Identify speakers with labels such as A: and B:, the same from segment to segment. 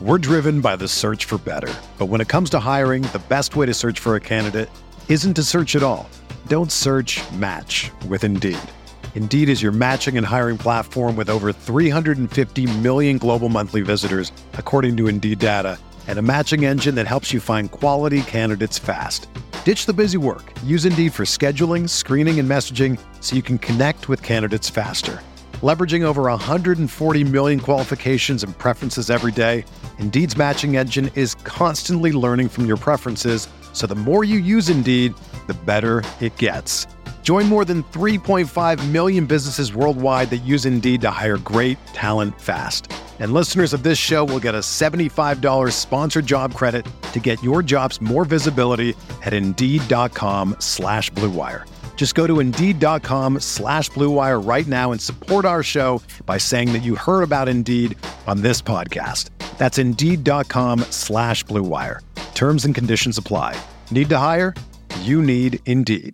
A: We're driven by the search for better. But when it comes to hiring, the best way to search for a candidate isn't to search at all. Don't search, match with Indeed. Indeed is your matching and hiring platform with over 350 million global monthly visitors, according to Indeed data, and a matching engine that helps you find quality candidates fast. Ditch the busy work. Use Indeed for scheduling, screening, and messaging so you can connect with candidates faster. Leveraging over 140 million qualifications and preferences every day, Indeed's matching engine is constantly learning from your preferences, so the more you use Indeed, the better it gets. Join more than 3.5 million businesses worldwide that use Indeed to hire great talent fast. And listeners of this show will get a $75 sponsored job credit to get your jobs more visibility at Indeed.com/Blue Wire. Just go to Indeed.com/Blue Wire right now and support our show by saying that you heard about Indeed on this podcast. That's Indeed.com/Blue Wire. Terms and conditions apply. Need to hire? You need Indeed.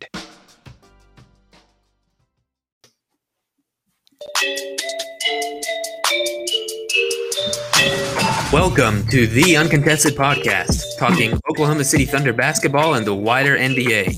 B: Welcome to the Uncontested Podcast, talking Oklahoma City Thunder basketball and the wider NBA.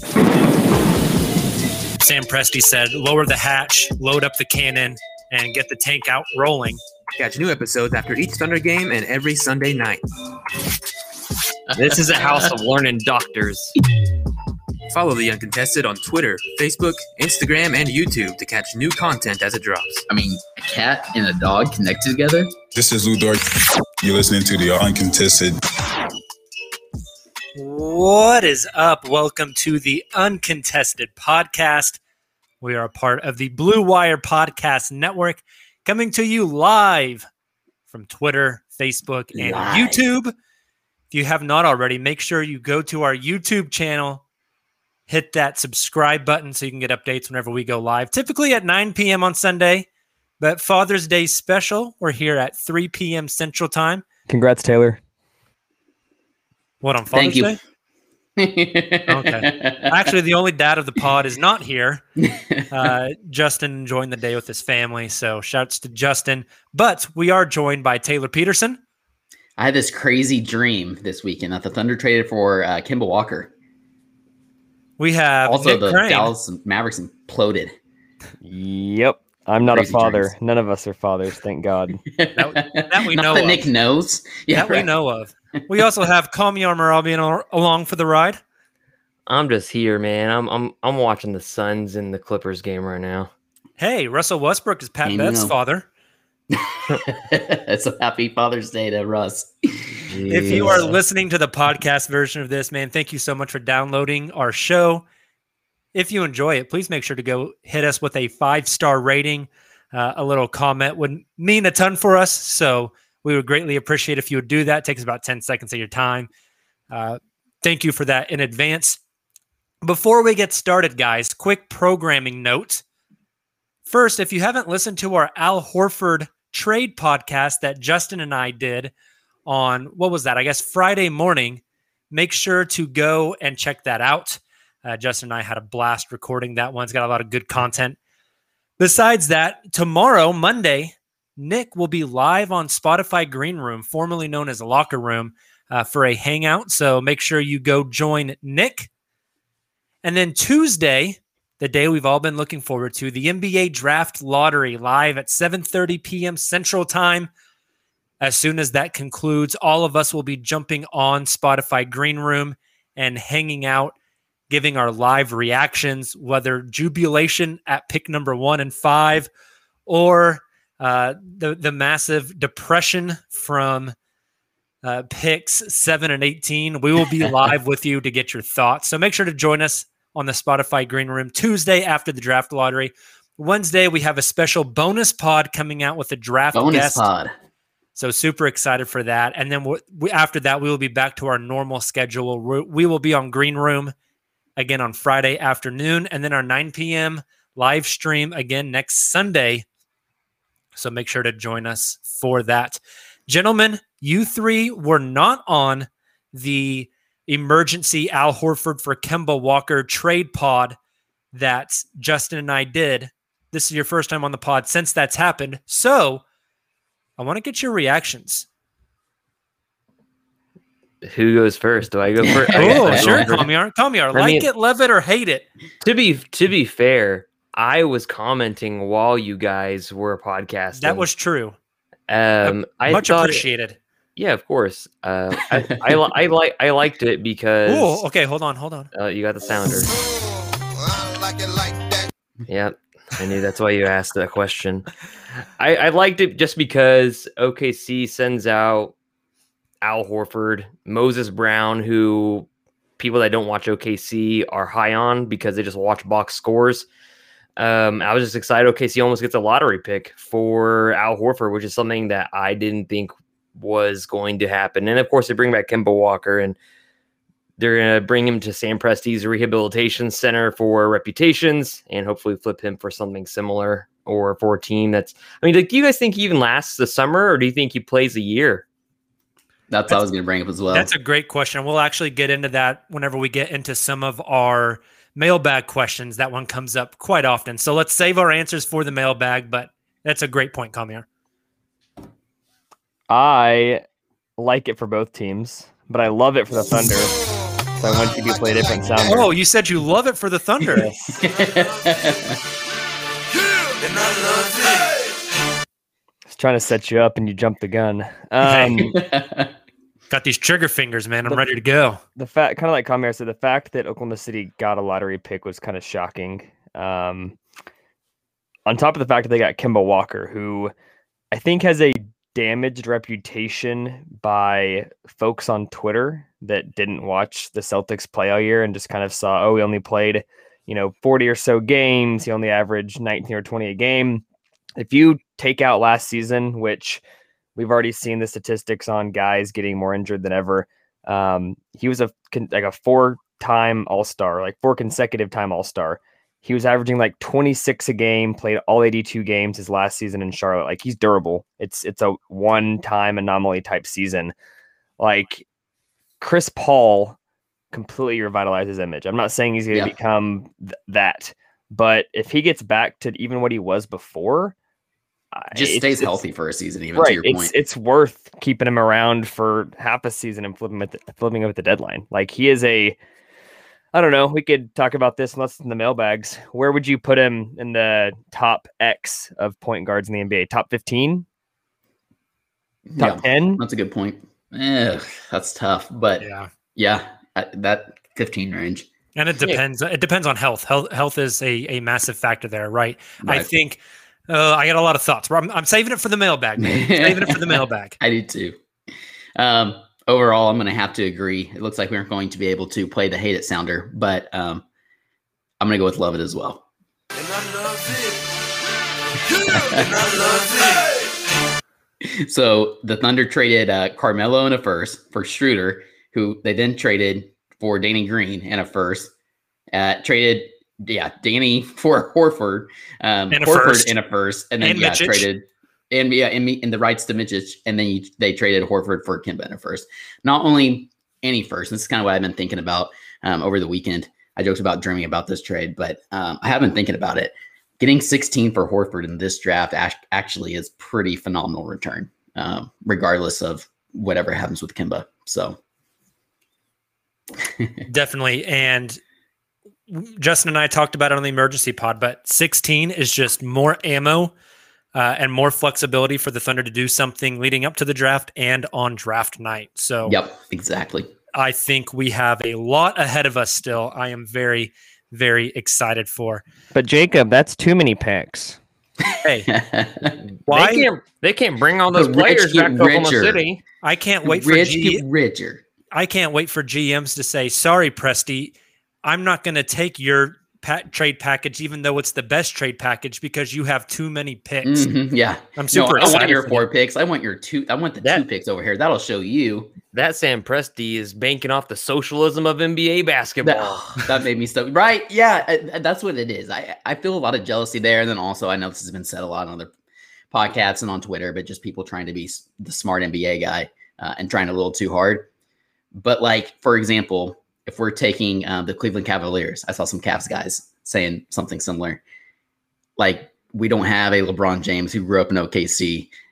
C: Sam Presti said, lower the hatch, load up the cannon, and get the tank out rolling.
B: Catch new episodes after each Thunder game and every Sunday night.
D: This is a house of learning doctors.
B: Follow The Uncontested on Twitter, Facebook, Instagram, and YouTube to catch new content as it drops.
E: I mean, a cat and a dog connected together?
F: This is Lou Dort. You're listening to The Uncontested.
C: What is up? Welcome to The Uncontested Podcast. We are a part of the Blue Wire Podcast Network, coming to you live from Twitter, Facebook, and YouTube. If you have not already, make sure you go to our YouTube channel, hit that subscribe button so you can get updates whenever we go live, typically at 9 p.m. on Sunday. But Father's Day special, we're here at 3 p.m. Central Time.
G: Congrats, Taylor.
C: What, on Father's
E: Thank you.
C: Day? Okay. Actually, the only dad of the pod is not here. Justin enjoying the day with his family, so shouts to Justin. But we are joined by Taylor Peterson.
E: I had this crazy dream this weekend that the Thunder traded for Kemba Walker.
C: We have
E: also
C: Nick
E: the
C: Crane.
E: Dallas Mavericks imploded.
G: Yep. I'm not
E: Crazy
G: a father.
E: dreams.
G: None of us are fathers, thank God.
C: That we
E: Not
C: know
E: that
C: of.
E: Nick knows. Yeah,
C: That we know of. We also have Kamiar Marabian along for the ride.
D: I'm just here, man. I'm watching the Suns and the Clippers game right now.
C: Hey, Russell Westbrook is Pat
E: Ain't
C: Bev's
E: no.
C: father.
E: It's a happy Father's Day to Russ.
C: If you are listening to the podcast version of this, man, thank you so much for downloading our show. If you enjoy it, please make sure to go hit us with a 5-star rating. A little comment would mean a ton for us, so we would greatly appreciate if you would do that. It takes about 10 seconds of your time. Thank you for that in advance. Before we get started, guys, quick programming note. First, if you haven't listened to our Al Horford trade podcast that Justin and I did on, what was that? I guess Friday morning, make sure to go and check that out. Justin and I had a blast recording that one. It's got a lot of good content. Besides that, tomorrow, Monday, Nick will be live on Spotify Green Room, formerly known as Locker Room, for a hangout. So make sure you go join Nick. And then Tuesday, the day we've all been looking forward to, the NBA Draft Lottery live at 7:30 p.m. Central Time. As soon as that concludes, all of us will be jumping on Spotify Green Room and hanging out, giving our live reactions, whether jubilation at pick number 1 and 5 or the massive depression from picks 7 and 18. We will be live with you to get your thoughts. So make sure to join us on the Spotify Green Room Tuesday after the draft lottery. Wednesday, we have a special bonus pod coming out with a draft guest.
E: Pod.
C: So super excited for that. And then after that, we will be back to our normal schedule. We will be on Green Room again on Friday afternoon, and then our 9 p.m. live stream again next Sunday. So make sure to join us for that. Gentlemen, you three were not on the emergency Al Horford for Kemba Walker trade pod that Justin and I did. This is your first time on the pod since that's happened. So I want to get your reactions.
D: Who goes first? Do I go first?
C: Oh, sure, Kamiar. Like it, love it, or hate it.
D: To be fair, I was commenting while you guys were podcasting.
C: That was true.
D: I
C: much appreciated.
D: Yeah, of course. I liked it because.
C: Oh, okay. Hold on.
D: You got the sounder. Yeah, I knew that's why you asked that question. I liked it just because OKC sends out Al Horford, Moses Brown, who people that don't watch OKC are high on because they just watch box scores. I was just excited. OKC almost gets a lottery pick for Al Horford, which is something that I didn't think was going to happen. And of course, they bring back Kemba Walker, and they're going to bring him to Sam Presti's rehabilitation center for reputations and hopefully flip him for something similar or for a team that's, I mean, do you guys think he even lasts the summer, or do you think he plays a year?
E: That's what I was going to bring up as well.
C: That's a great question. We'll actually get into that whenever we get into some of our mailbag questions. That one comes up quite often. So let's save our answers for the mailbag, but that's a great point, Kamiar.
G: I like it for both teams, but I love it for the Thunder. So I want you to play a different sound.
C: Oh, you said you love it for the Thunder.
G: Just trying to set you up and you jumped the gun.
C: Got these trigger fingers, man. I'm ready to go.
G: The fact, kind of like Kamiar said, the fact that Oklahoma City got a lottery pick was kind of shocking. On top of the fact that they got Kemba Walker, who I think has a damaged reputation by folks on Twitter that didn't watch the Celtics play all year and just kind of saw, he only played, 40 or so games. He only averaged 19 or 20 a game. If you take out last season, which we've already seen the statistics on guys getting more injured than ever, he was a 4-time All-Star, like 4 consecutive time All-Star. He was averaging like 26 a game, played all 82 games his last season in Charlotte. Like, he's durable. It's a one-time anomaly type season. Like, Chris Paul completely revitalized his image. I'm not saying he's going to become that, but if he gets back to even what he was before,
E: just stays healthy for a season, even to your point.
G: It's worth keeping him around for half a season and flipping him at the deadline. Like, he is I don't know. We could talk about this in the mailbags. Where would you put him in the top X of point guards in the NBA? Top 15? Top 10?
E: That's a good point. That's tough, but that 15 range.
C: And it depends. It depends on health. Health is a massive factor there, right? I think I got a lot of thoughts. I'm saving it for the mailbag, man. Saving it for the mailbag.
E: I do too. Overall, I'm going to have to agree. It looks like we aren't going to be able to play the hate it sounder, but I'm going to go with love it as well. And I love it. So the Thunder traded Carmelo in a first for Schroeder, who they then traded for Danny Green and a first. Traded Danny for Horford, Horford in a first, and then traded. And the rights to Mitchich, and then they traded Horford for Kemba in a first. Not only any first, this is kind of what I've been thinking about over the weekend. I joked about dreaming about this trade, but I have been thinking about it. Getting 16 for Horford in this draft actually is pretty phenomenal return, regardless of whatever happens with Kemba. So
C: definitely. And Justin and I talked about it on the emergency pod, but 16 is just more ammo and more flexibility for the Thunder to do something leading up to the draft and on draft night. So,
E: yep, exactly.
C: I think we have a lot ahead of us still. I am very, very excited for.
G: But Jacob, that's too many picks.
C: Hey, why
D: they can't bring all those players back to Oklahoma City?
C: I can't wait for I can't wait for GMs to say, "Sorry, Presti, I'm not going to take your trade package, even though it's the best trade package, because you have too many picks."
E: Mm-hmm, yeah,
C: I'm super excited.
E: I want your 4 picks. I want your 2. I want the 2 picks over here. That'll show you.
D: That Sam Presti is banking off the socialism of NBA basketball.
E: That made me so right. Yeah, that's what it is. I feel a lot of jealousy there, and then also I know this has been said a lot on other podcasts and on Twitter, but just people trying to be the smart NBA guy and trying a little too hard. But like, for example, if we're taking the Cleveland Cavaliers, I saw some Cavs guys saying something similar. Like, we don't have a LeBron James who grew up in OKC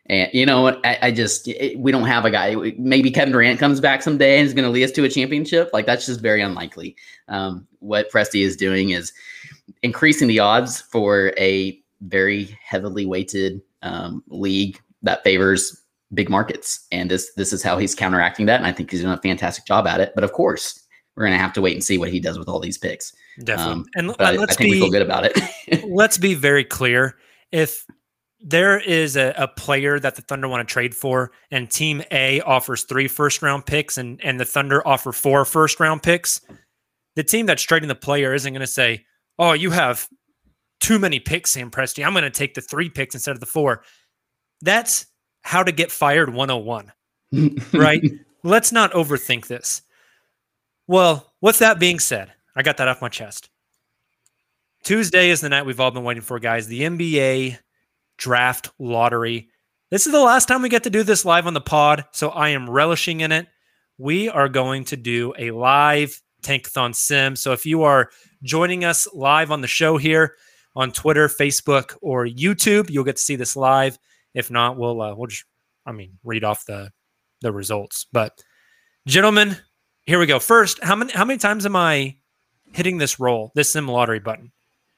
E: And you know what? We don't have a guy. Maybe Kevin Durant comes back someday and is going to lead us to a championship. Like, that's just very unlikely. What Presti is doing is increasing the odds for a very heavily weighted league that favors big markets. And this is how he's counteracting that. And I think he's doing a fantastic job at it. But of course, we're going to have to wait and see what he does with all these picks.
C: Definitely. And
E: I think we feel good about it.
C: Let's be very clear. If there is a player that the Thunder want to trade for, and Team A offers 3 first-round picks and the Thunder offer 4 first-round picks, the team that's trading the player isn't going to say, oh, you have too many picks, Sam Presti. I'm going to take the 3 picks instead of the 4. That's how to get fired 101, right? Let's not overthink this. Well, with that being said, I got that off my chest. Tuesday is the night we've all been waiting for, guys. The NBA draft lottery. This is the last time we get to do this live on the pod, so I am relishing in it. We are going to do a live Tankathon sim. So if you are joining us live on the show here on Twitter, Facebook, or YouTube, you'll get to see this live. If not, we'll just, read off the results. But gentlemen, here we go. First, how many times am I hitting this sim lottery button?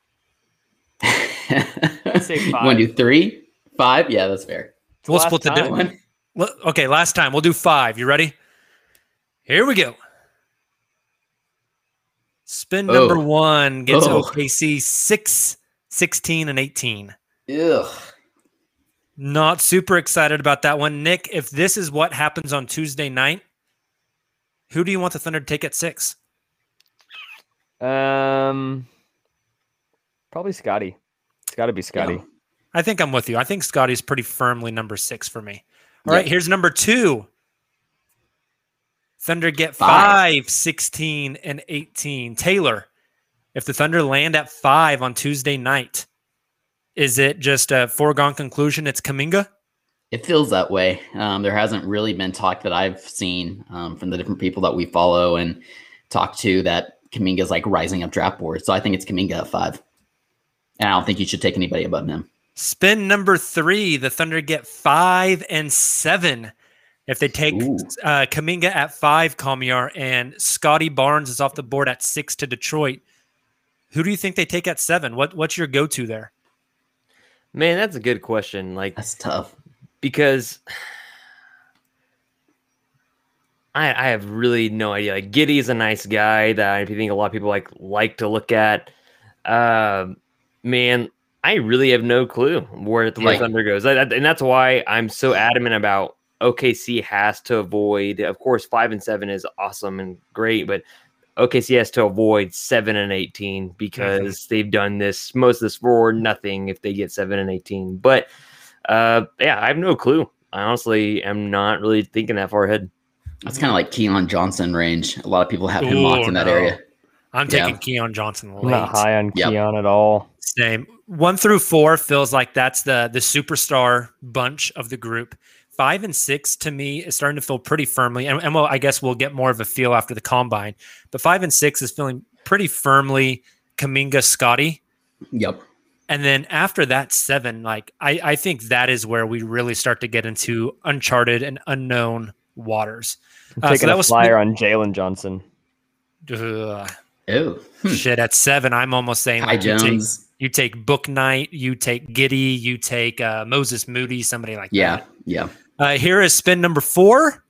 G: I'd say 5.
E: Want to do 3? 5? Yeah, that's fair.
C: We'll split the
E: time.
C: Okay, last time. We'll do 5. You ready? Here we go. Spin number 1 gets OKC 6, 16, and 18.
E: Ugh.
C: Not super excited about that one. Nick, if this is what happens on Tuesday night, who do you want the Thunder to take at 6?
G: Probably Scotty. It's got to be Scotty.
C: Yeah. I think I'm with you. I think Scotty's pretty firmly number 6 for me. All right, here's number 2. Thunder get 5, 16, and 18. Taylor, if the Thunder land at 5 on Tuesday night, is it just a foregone conclusion it's Kuminga?
E: It feels that way. There hasn't really been talk that I've seen from the different people that we follow and talk to that Kuminga's like rising up draft boards. So I think it's Kuminga at 5. And I don't think you should take anybody above him.
C: Spin number 3, the Thunder get 5 and 7. If they take Kuminga at 5, Kamiar, and Scotty Barnes is off the board at 6 to Detroit, who do you think they take at 7? What's your go-to there?
D: Man, that's a good question. Like,
E: that's tough
D: because I have really no idea. Like, Giddey's a nice guy that I think a lot of people like to look at. Man, I really have no clue where the Thunder goes. And that's why I'm so adamant about OKC has to avoid, of course, 5 and 7 is awesome and great, but OKC has to avoid 7 and 18 because they've done most of this for nothing if they get 7 and 18. But I have no clue. I honestly am not really thinking that far ahead.
E: That's kind of like Keon Johnson range. A lot of people have him locked in that area.
C: I'm taking Keon Johnson late.
G: I'm not high on Keon at all.
C: Same. 1 through 4 feels like that's the superstar bunch of the group. 5 and 6 to me is starting to feel pretty firmly, and well, I guess we'll get more of a feel after the combine. But 5 and 6 is feeling pretty firmly Kuminga, Scotty.
E: Yep.
C: And then after that 7, I think that is where we really start to get into uncharted and unknown waters.
G: I'm taking a flyer on Jalen Johnson.
C: Shit, at 7, I'm almost saying
E: Ty Jones.
C: You take Book Knight, you take Giddey, you take Moses Moody, somebody like that.
E: Yeah.
C: Here is spin number 4.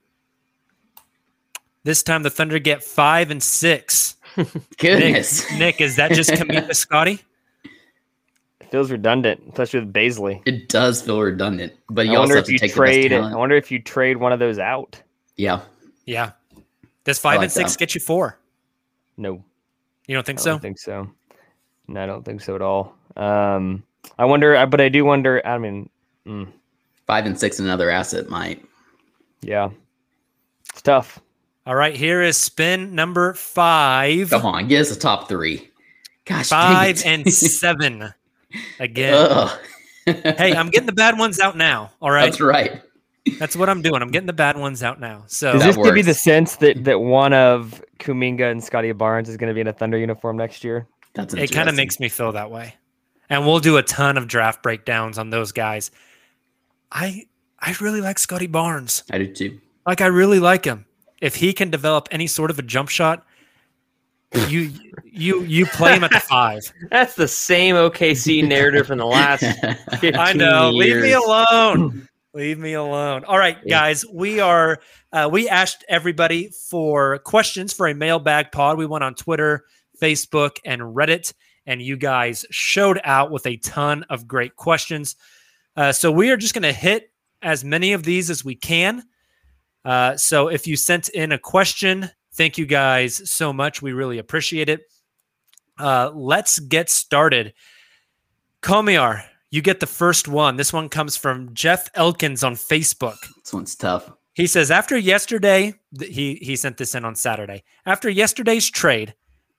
C: This time the Thunder get 5 and 6.
E: Goodness.
C: Nick, is that just Kuminga, Scotty?
G: It feels redundant, especially with Baisley.
E: It does feel redundant, but you also have to take the best talent.
G: I wonder if you trade one of those out.
E: Yeah.
C: Does 5 and 6 get you 4?
G: No.
C: You don't think so?
G: I don't think so. No, I don't think so at all. I wonder, but I do wonder.
E: 5 and 6, another asset might.
G: Yeah, it's tough.
C: All right, here is spin number 5.
E: Come on, get us a top 3. Gosh,
C: 5 and 7 again. Hey, I'm getting the bad ones out now. All right,
E: that's right.
C: That's what I'm doing. I'm getting the bad ones out now. So
G: does this give you the sense that one of Kuminga and Scotty Barnes is going to be in a Thunder uniform next year?
C: It kind of makes me feel that way. And we'll do a ton of draft breakdowns on those guys. I I really like Scotty Barnes.
E: I do too.
C: Like, I really like him. If he can develop any sort of a jump shot, you play him at the 5.
D: That's the same OKC narrative from the last 15
C: I know.
D: years.
C: Leave me alone. Leave me alone. All right, guys. We are. We asked everybody for questions for a mailbag pod. We went on Twitter, Facebook, and Reddit, and you guys showed out with a ton of great questions. So we are just going to hit as many of these as we can. So if you sent in a question, thank you guys so much. We really appreciate it. Let's get started. Komiar, you get the first one. This one comes from Jeff Elkins on Facebook.
E: This one's tough.
C: He says, after yesterday, he sent this in on Saturday. After yesterday's trade,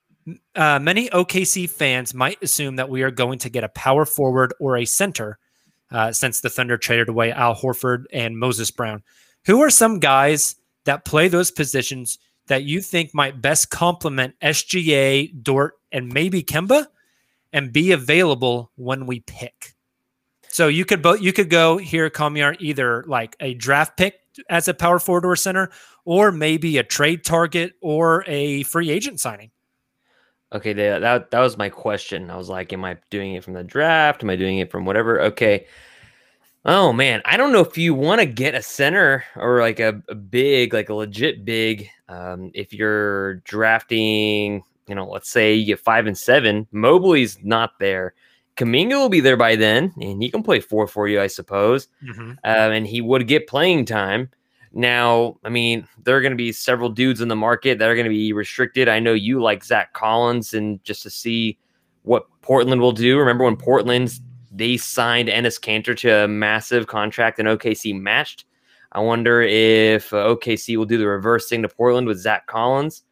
C: many OKC fans might assume that we are going to get a power forward or a center since the Thunder traded away Al Horford and Moses Brown. Who are some guys that play those positions that you think might best complement SGA, Dort, and maybe Kemba and be available when we pick? So you could go here, Komiar, either like a draft pick as a power forward or center, or maybe a trade target or a free agent signing.
D: Okay, that was my question. I was like, am I doing it from the draft? Am I doing it from whatever? Okay. Oh, man. I don't know if you want to get a center or like a big, like a legit big. If you're drafting, let's say you get 5 and 7, Mobley's not there. Kuminga will be there by then, and he can play 4 for you, I suppose. Mm-hmm. And he would get playing time. Now, I mean, there are going to be several dudes in the market that are going to be restricted. I know you like Zach Collins, and just to see what Portland will do. Remember when they signed Enes Kanter to a massive contract and OKC matched? I wonder if OKC will do the reverse thing to Portland with Zach Collins.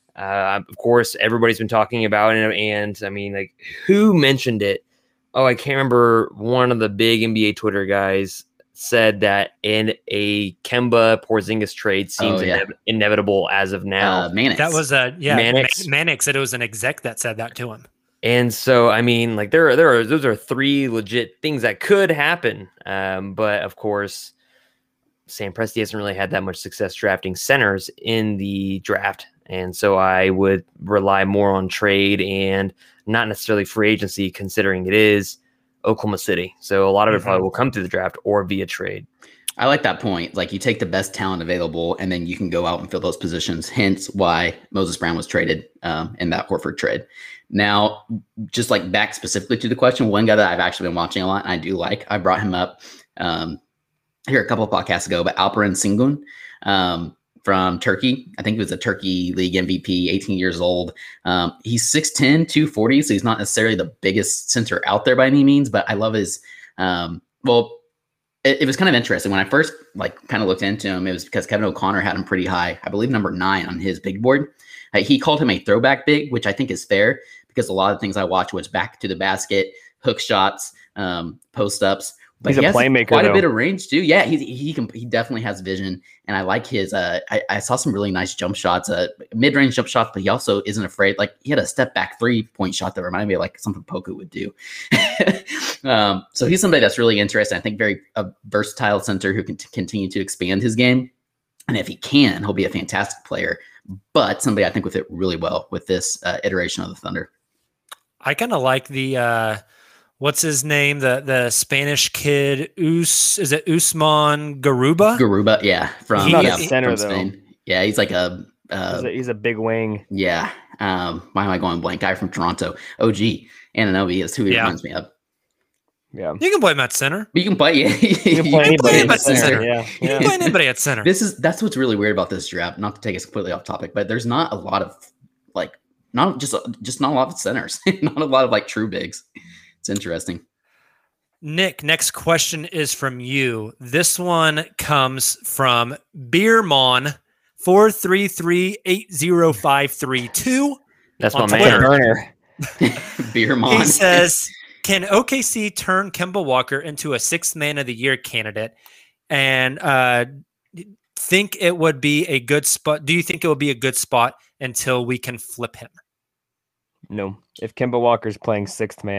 D: Of course, everybody's been talking about it, and I mean, like, who mentioned it? Oh, I can't remember. One of the big NBA Twitter guys said that in a Kemba Porzingis trade seems inevitable as of now.
E: Mannix.
C: That was Mannix said it was an exec that said that to him.
D: And so, I mean, like those are 3 legit things that could happen. But of course, Sam Presti hasn't really had that much success drafting centers in the draft. And so I would rely more on trade and not necessarily free agency, considering it is Oklahoma City. So a lot of it probably will come through the draft or via trade.
E: I like that point. Like, you take the best talent available and then you can go out and fill those positions. Hence why Moses Brown was traded in that Horford trade. Now, just like back specifically to the question, one guy that I've actually been watching a lot and I do like, I brought him up here a couple of podcasts ago, but Alperen Sengun from Turkey. I think he was a Turkey League MVP, 18 years old. He's 6'10", 240, so he's not necessarily the biggest center out there by any means, but I love his it was kind of interesting. When I first kind of looked into him, it was because Kevin O'Connor had him pretty high. I believe number 9 on his big board. He called him a throwback big, which I think is fair because a lot of things I watch was back to the basket, hook shots, post ups. But
G: he's a playmaker.
E: Quite a bit of range too. Yeah, he definitely has vision, and I like his. I saw some really nice jump shots, mid range jump shots, but he also isn't afraid. Like, he had a step back 3-point shot that reminded me of like something Poku would do. So he's somebody that's really interesting. I think very versatile center who can continue to expand his game, and if he can, he'll be a fantastic player. But somebody I think would fit really well with this iteration of the Thunder.
C: I kind of like the. What's his name? The Spanish kid, is it Usman Garuba?
E: Garuba, yeah.
G: He's not a center,
E: from Spain. Though. Yeah, he's like
G: he's a big wing.
E: Yeah. Why am I going blank? Guy from Toronto. OG. Anunoby is who he reminds me of.
G: Yeah.
C: You can play him at center.
E: But you can play
C: anybody at center.
G: Yeah.
C: You can play anybody at center.
E: That's what's really weird about this draft. Not to take us completely off topic, but there's not a lot of not a lot of centers. Not a lot of true bigs. It's interesting.
C: Nick, next question is from you. This one comes from Beermon 433-80532.
D: That's my
C: Twitter.
D: man, Burner.
E: Beermon.
C: He says, can OKC turn Kemba Walker into a 6th man of the year candidate? And think it would be a good spot? Do you think it would be a good spot until we can flip him?
G: No. If Kemba Walker's playing 6th man,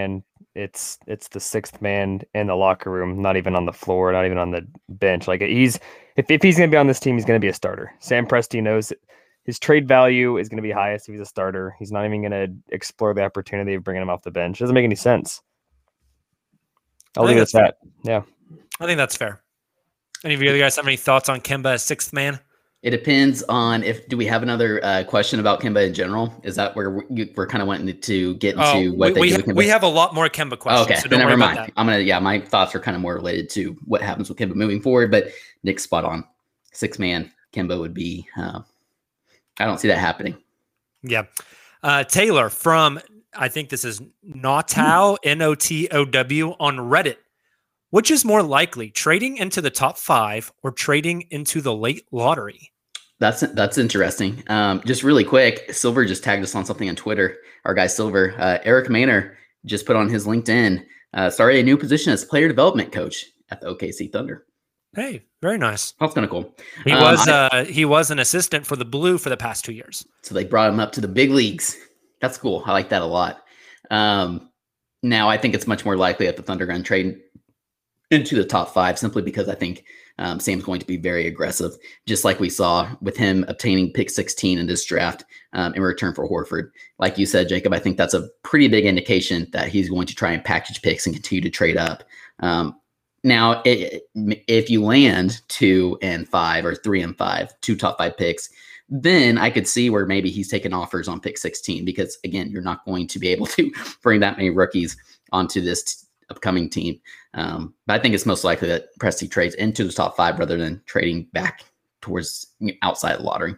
G: it's the sixth man in the locker room, not even on the floor, not even on the bench. Like if he's going to be on this team, he's going to be a starter. Sam Presti knows that his trade value is going to be highest if he's a starter. He's not even going to explore the opportunity of bringing him off the bench. It doesn't make any sense. I'll leave it at that. Yeah.
C: I think that's fair. Any of you guys have any thoughts on Kemba as sixth man?
E: It depends on do we have another question about Kemba in general? Is that where we're kind of wanting to get into what they do with Kemba?
C: We have a lot more Kemba questions.
E: Okay,
C: so
E: then never mind. My thoughts are kind of more related to what happens with Kemba moving forward, but Nick's spot on. Six man Kemba would be, I don't see that happening.
C: Yeah. Taylor from, I think this is Notow, Notow on Reddit. Which is more likely, trading into the top 5 or trading into the late lottery?
E: That's interesting. Just really quick, Silver just tagged us on something on Twitter. Our guy Silver, Eric Maynor just put on his LinkedIn, started a new position as player development coach at the OKC Thunder.
C: Hey, very nice.
E: That's kind of cool.
C: He was an assistant for the Blue for the past 2 years.
E: So they brought him up to the big leagues. That's cool. I like that a lot. Now I think it's much more likely that the Thunder are going to trade into the top 5 simply because I think Sam's going to be very aggressive, just like we saw with him obtaining pick 16 in this draft in return for Horford. Like you said, Jacob, I think that's a pretty big indication that he's going to try and package picks and continue to trade up. Now, if you land 2 and 5 or 3 and 5, 2 top 5 picks, then I could see where maybe he's taking offers on pick 16 because, again, you're not going to be able to bring that many rookies onto this upcoming team. But I think it's most likely that Presti trades into the top 5 rather than trading back towards outside the lottery.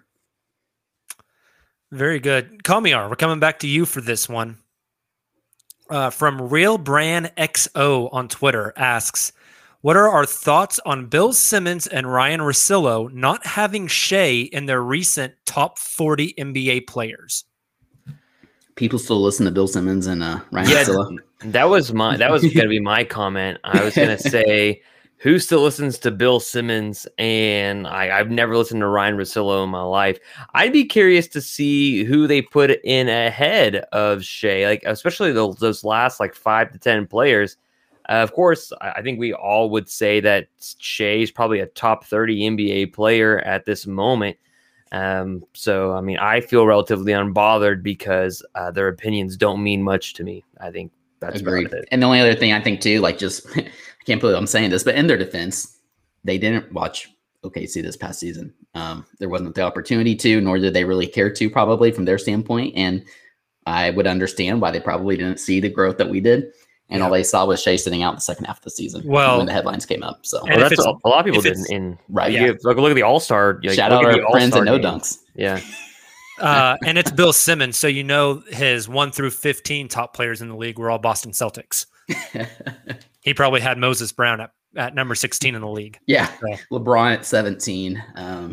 C: Very good. Kamiar, we're coming back to you for this one. From Real Brand XO on Twitter asks, what are our thoughts on Bill Simmons and Ryan Russillo not having Shea in their recent top 40 NBA players?
E: People still listen to Bill Simmons and Ryan Russillo.
D: That was going to be my comment. I was going to say, who still listens to Bill Simmons? And I've never listened to Ryan Russillo in my life. I'd be curious to see who they put in ahead of Shea, like especially those last 5 to 10 players. Of course, I think we all would say that Shea is probably a top 30 NBA player at this moment. So, I mean, I feel relatively unbothered because their opinions don't mean much to me. I think that's
E: agreed.
D: About it.
E: And the only other thing I think too, I can't believe I'm saying this, but in their defense, they didn't watch OKC this past season. There wasn't the opportunity to, nor did they really care to, probably from their standpoint. And I would understand why they probably didn't see the growth that we did. And all they saw was Shea sitting out in the second half of the season when the headlines came up. So
D: that's a lot of people didn't.
E: Right.
D: Yeah. Look at the All-Star.
E: Shout out our friends at No Dunks.
D: Yeah.
C: And it's Bill Simmons. So, his 1 through 15 top players in the league were all Boston Celtics. He probably had Moses Brown at number 16 in the league.
E: Yeah. So. LeBron at 17.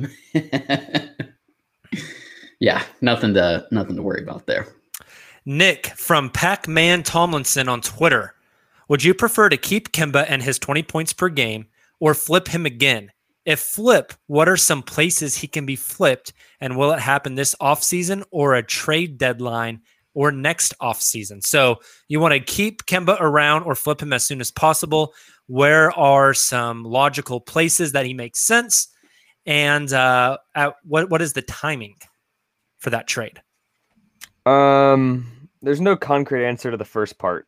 E: Yeah. Nothing to worry about there.
C: Nick from Pac-Man Tomlinson on Twitter. Would you prefer to keep Kemba and his 20 points per game or flip him again? If flip, what are some places he can be flipped? And will it happen this offseason or a trade deadline or next offseason? So you want to keep Kemba around or flip him as soon as possible. Where are some logical places that he makes sense? And what is the timing for that trade?
G: There's no concrete answer to the first part.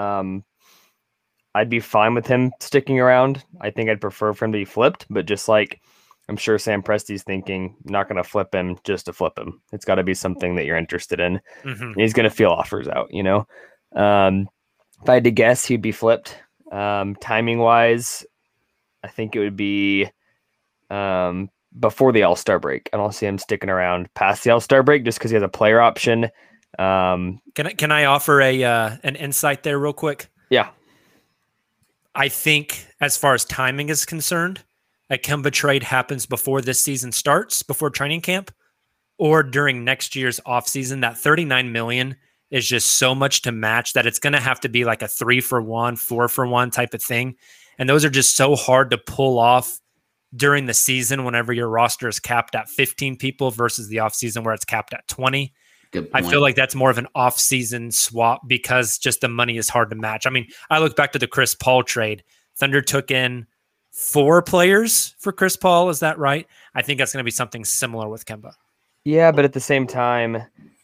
G: I'd be fine with him sticking around. I think I'd prefer for him to be flipped, but just like I'm sure Sam Presti's thinking, not going to flip him just to flip him. It's got to be something that you're interested in. Mm-hmm. He's going to feel offers out, If I had to guess, he'd be flipped. Timing wise, I think it would be before the All-Star break. I don't see him sticking around past the All-Star break just because he has a player option.
C: Can I offer an insight there real quick?
G: Yeah.
C: I think as far as timing is concerned, a Kemba trade happens before this season starts, before training camp, or during next year's offseason. That $39 million is just so much to match that it's going to have to be like a 3-for-1, 4-for-1 type of thing. And those are just so hard to pull off during the season whenever your roster is capped at 15 people versus the offseason where it's capped at 20.
E: Good point.
C: I feel like that's more of an off-season swap because just the money is hard to match. I mean, I look back to the Chris Paul trade. Thunder took in 4 players for Chris Paul. Is that right? I think that's going to be something similar with Kemba.
G: Yeah, but at the same time,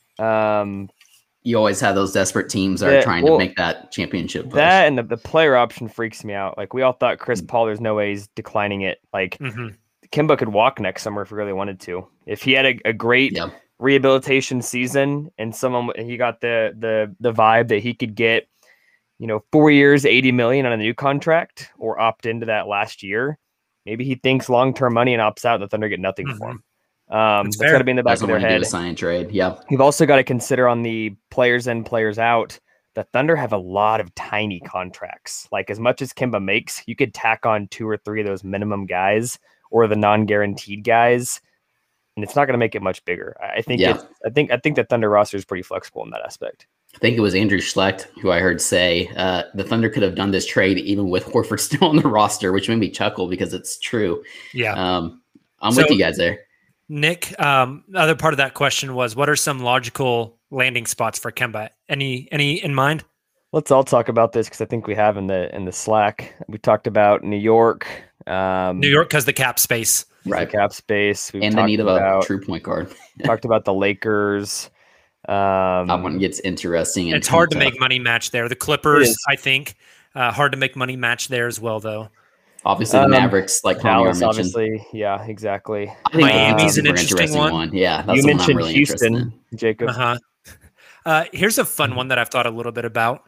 E: you always have those desperate teams that are trying to make that championship push.
G: That and the player option freaks me out. Like, we all thought Chris Paul, there's no way he's declining it. Like, Kemba could walk next summer if he really wanted to. If he had a great rehabilitation season and he got the vibe that he could get, 4 years, $80 million on a new contract, or opt into that last year, maybe he thinks long-term money and opts out and the Thunder get nothing for him. That's got to be in the back of their head.
E: Sign and trade. Yeah.
G: You've also got to consider on the players in, players out, the Thunder have a lot of tiny contracts. Like, as much as Kemba makes, you could tack on 2 or 3 of those minimum guys or the non-guaranteed guys, and it's not going to make it much bigger. I think the Thunder roster is pretty flexible in that aspect.
E: I think it was Andrew Schlecht who I heard say the Thunder could have done this trade even with Horford still on the roster, which made me chuckle because it's true.
C: Yeah.
E: I'm with you guys there.
C: Nick, the other part of that question was, what are some logical landing spots for Kemba? Any in mind?
G: Let's all talk about this because I think we have in the Slack. We talked about New York.
C: New York has the cap space.
G: Right. The cap space.
E: And the need of a true point guard.
G: Talked about the Lakers.
E: That one gets interesting.
C: It's hard to make money match there. The Clippers, I think, hard to make money match there as well, though.
E: Obviously, the Mavericks, like
G: Dallas,
E: mentioned.
G: obviously, yeah, exactly.
E: I think
C: Miami's an interesting one.
E: Yeah, that's
G: you
E: the one
G: mentioned
E: I'm really
G: Houston, Jacob.
C: Here's a fun one that I've thought a little bit about.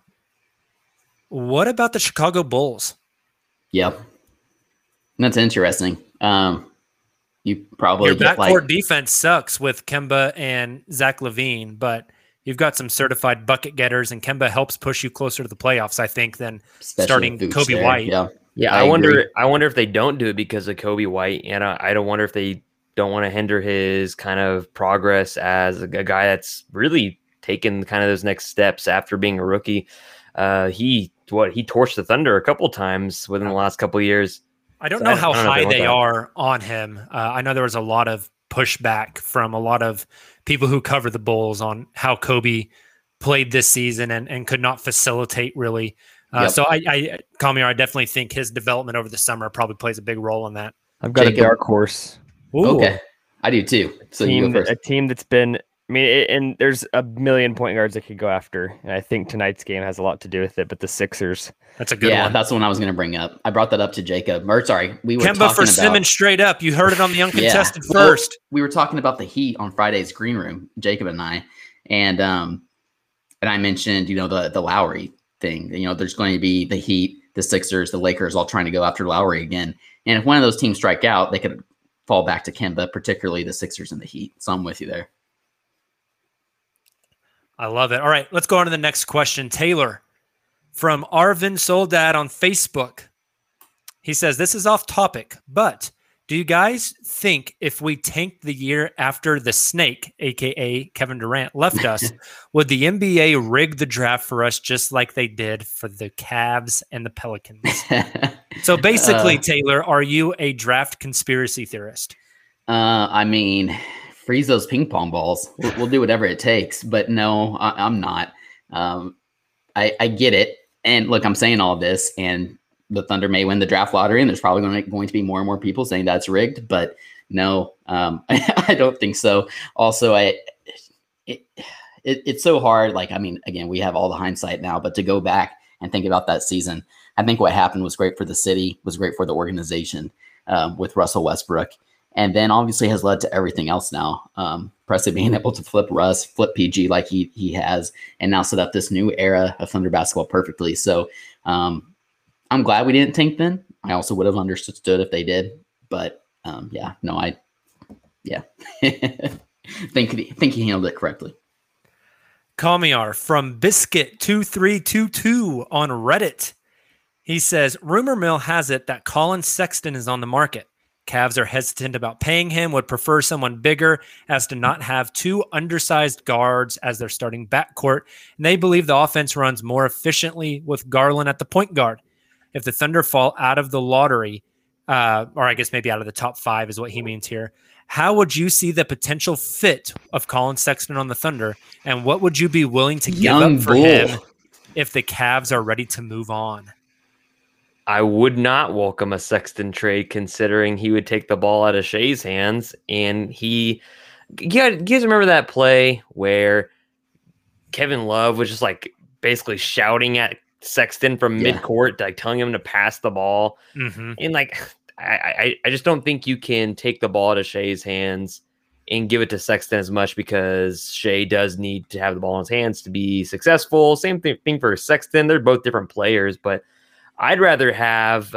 C: What about the Chicago Bulls?
E: Yep, that's interesting. You probably
C: your backcourt defense sucks with Kemba and Zach LaVine, but you've got some certified bucket getters, and Kemba helps push you closer to the playoffs, I think, than starting Kobe White.
D: Yeah, I wonder if they don't do it because of Kobe White, and I don't wonder if they don't want to hinder his kind of progress as a guy that's really taken kind of those next steps after being a rookie. He torched the Thunder a couple times within the last couple of years.
C: I don't know how high they are on him. I know there was a lot of pushback from a lot of people who cover the Bulls on how Kobe played this season and could not facilitate really. So I definitely think his development over the summer probably plays a big role in that.
G: I've got a dark horse.
E: Ooh. Okay, I do too. So
G: a team that's been. I mean, and there's a million point guards that could go after, and I think tonight's game has a lot to do with it. But the Sixers,
C: that's a good one.
E: Yeah, that's the one I was going to bring up. I brought that up to Jacob. We were
C: Kemba
E: talking
C: for Simmons straight up. You heard it on the Uncontested first.
E: Well, we were talking about the Heat on Friday's Green Room, Jacob and I, and I mentioned the Lowry thing. There's going to be the Heat, the Sixers, the Lakers all trying to go after Lowry again. And if one of those teams strike out, they could fall back to Kemba, particularly the Sixers and the Heat. So I'm with you there.
C: I love it. All right, let's go on to the next question. Taylor from Arvin Soldad on Facebook. He says, this is off topic, but do you guys think if we tanked the year after the Snake, a.k.a. Kevin Durant, left us, would the NBA rig the draft for us just like they did for the Cavs and the Pelicans? So basically, Taylor, are you a draft conspiracy theorist?
E: I mean, freeze those ping pong balls. We'll do whatever it takes. But no, I'm not. I get it. And look, I'm saying all this, and the Thunder may win the draft lottery, and there's probably going to be more and more people saying that's rigged. But no, I don't think so. Also, it's so hard. Like, I mean, again, we have all the hindsight now, but to go back and think about that season, I think what happened was great for the city, was great for the organization with Russell Westbrook. And then obviously has led to everything else now. Presley being able to flip Russ, flip PG like he has, and now set up this new era of Thunder basketball perfectly. So I'm glad we didn't tank then. I also would have understood if they did. But think he handled it correctly.
C: Kamiar from Biscuit2322 on Reddit. He says, rumor mill has it that Colin Sexton is on the market. Cavs are hesitant about paying him, would prefer someone bigger as to not have 2 undersized guards as their starting backcourt, and they believe the offense runs more efficiently with Garland at the point guard. If the Thunder fall out of the lottery, or I guess maybe out of the top 5 is what he means here, How would you see the potential fit of Colin Sexton on the Thunder, and what would you be willing to give up for him if the Cavs are ready to move on?
D: I would not welcome a Sexton trade, considering he would take the ball out of Shea's hands. And you guys remember that play where Kevin Love was just like basically shouting at Sexton from midcourt, like telling him to pass the ball.
C: Mm-hmm.
D: And like, I just don't think you can take the ball out of Shea's hands and give it to Sexton as much, because Shea does need to have the ball in his hands to be successful. Same thing for Sexton. They're both different players, but I'd rather have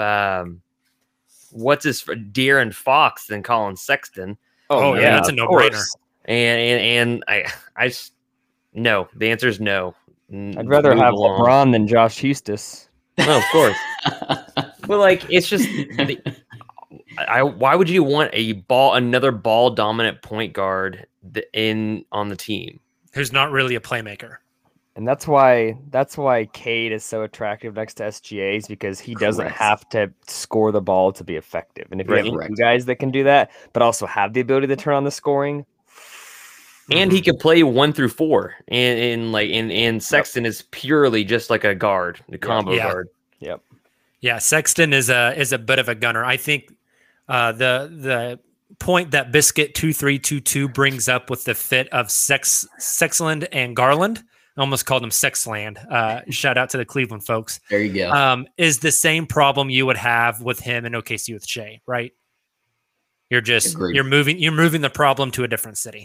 D: De'Aaron Fox than Colin Sexton.
C: Oh yeah, that's a no-brainer.
D: And I just, no. The answer is no.
G: I'd rather have LeBron than Josh Huestis.
D: No, of course. But like, it's just, why would you want another ball dominant point guard on the team
C: who's not really a playmaker?
G: And that's why Cade is so attractive next to SGA's, because he doesn't have to score the ball to be effective. And if you have two guys that can do that, but also have the ability to turn on the scoring,
D: and he could play 1 through 4, and Sexton is purely just like a guard, the combo guard.
G: Yep.
C: Yeah, Sexton is a bit of a gunner. I think the point that Biscuit 2322 brings up with the fit of Sexland and Garland, I almost called him Sexland. Shout out to the Cleveland folks.
E: There you go.
C: Is the same problem you would have with him in OKC with Shea, right? You're moving the problem to a different city.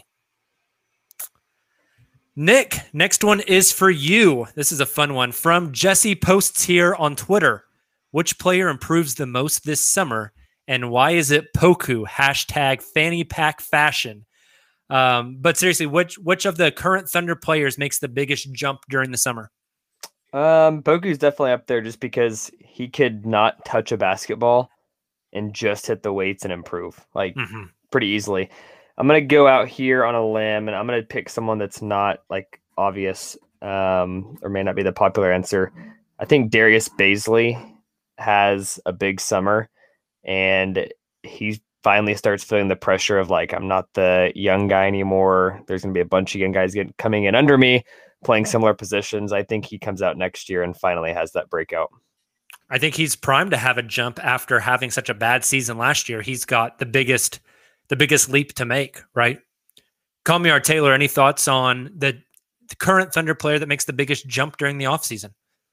C: Nick, next one is for you. This is a fun one from Jesse Posts here on Twitter. Which player improves the most this summer, and why is it Poku? #fanny pack fashion. But seriously, which of the current Thunder players makes the biggest jump during the summer?
G: Poku's definitely up there, just because he could not touch a basketball and just hit the weights and improve pretty easily. I'm going to go out here on a limb, and I'm going to pick someone that's not like obvious, or may not be the popular answer. I think Darius Bazley has a big summer, and he finally starts feeling the pressure of like, I'm not the young guy anymore. There's going to be a bunch of young guys coming in under me, playing similar positions. I think he comes out next year and finally has that breakout.
C: I think he's primed to have a jump after having such a bad season last year. He's got the biggest leap to make, right? Kamiar Taylor, any thoughts on the current Thunder player that makes the biggest jump during the offseason?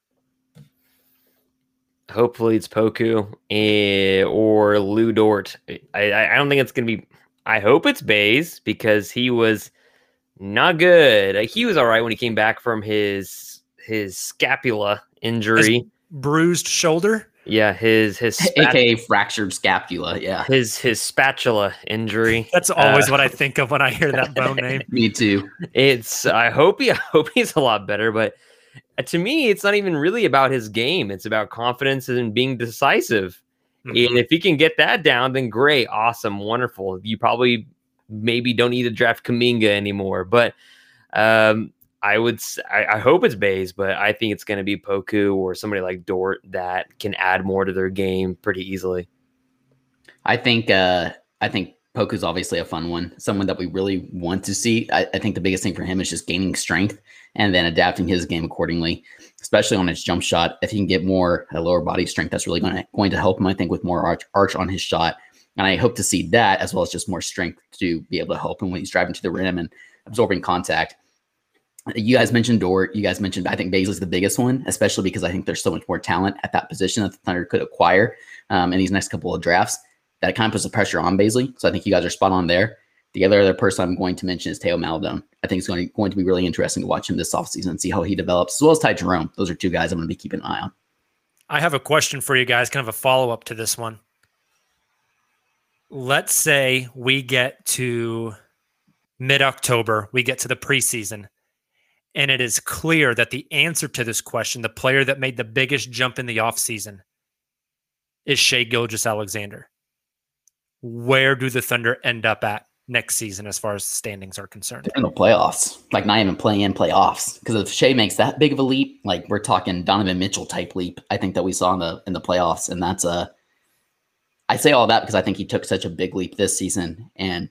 D: Hopefully it's Poku or Lou Dort. I don't think it's going to be... I hope it's Baze, because he was not good. He was all right when he came back from his scapula injury.
C: His bruised shoulder?
D: Yeah, his
E: aka fractured scapula. Yeah,
D: his spatula injury.
C: That's always what I think of when I hear that bone name.
E: Me too.
D: I hope he's a lot better, but to me, it's not even really about his game. It's about confidence and being decisive. Mm-hmm. And if he can get that down, then great, awesome, wonderful. You probably maybe don't need to draft Kuminga anymore, but I hope it's Baze, but I think it's going to be Poku or somebody like Dort that can add more to their game pretty easily.
E: I think Poku's obviously a fun one, someone that we really want to see. I think the biggest thing for him is just gaining strength and then adapting his game accordingly, especially on his jump shot. If he can get more lower body strength, that's really going to help him, I think, with more arch on his shot. And I hope to see that, as well as just more strength to be able to help him when he's driving to the rim and absorbing contact. You guys mentioned Dort. You guys mentioned, I think Bazley's the biggest one, especially because I think there's so much more talent at that position that the Thunder could acquire in these next couple of drafts. That it kind of puts the pressure on Bazley. So I think you guys are spot on there. The other person I'm going to mention is Teo Maledon. I think it's going to be really interesting to watch him this offseason and see how he develops, as well as Ty Jerome. Those are two guys I'm going to be keeping an eye on.
C: I have a question for you guys, kind of a follow-up to this one. Let's say we get to mid-October, we get to the preseason, and it is clear that the answer to this question, the player that made the biggest jump in the offseason, is Shai Gilgeous-Alexander. Where do the Thunder end up at next season as far as the standings are concerned?
E: They're in the playoffs, like not even playing in playoffs. Because if Shai makes that big of a leap, like we're talking Donovan Mitchell type leap, I think that we saw in the playoffs. And that's I say all that because I think he took such a big leap this season. And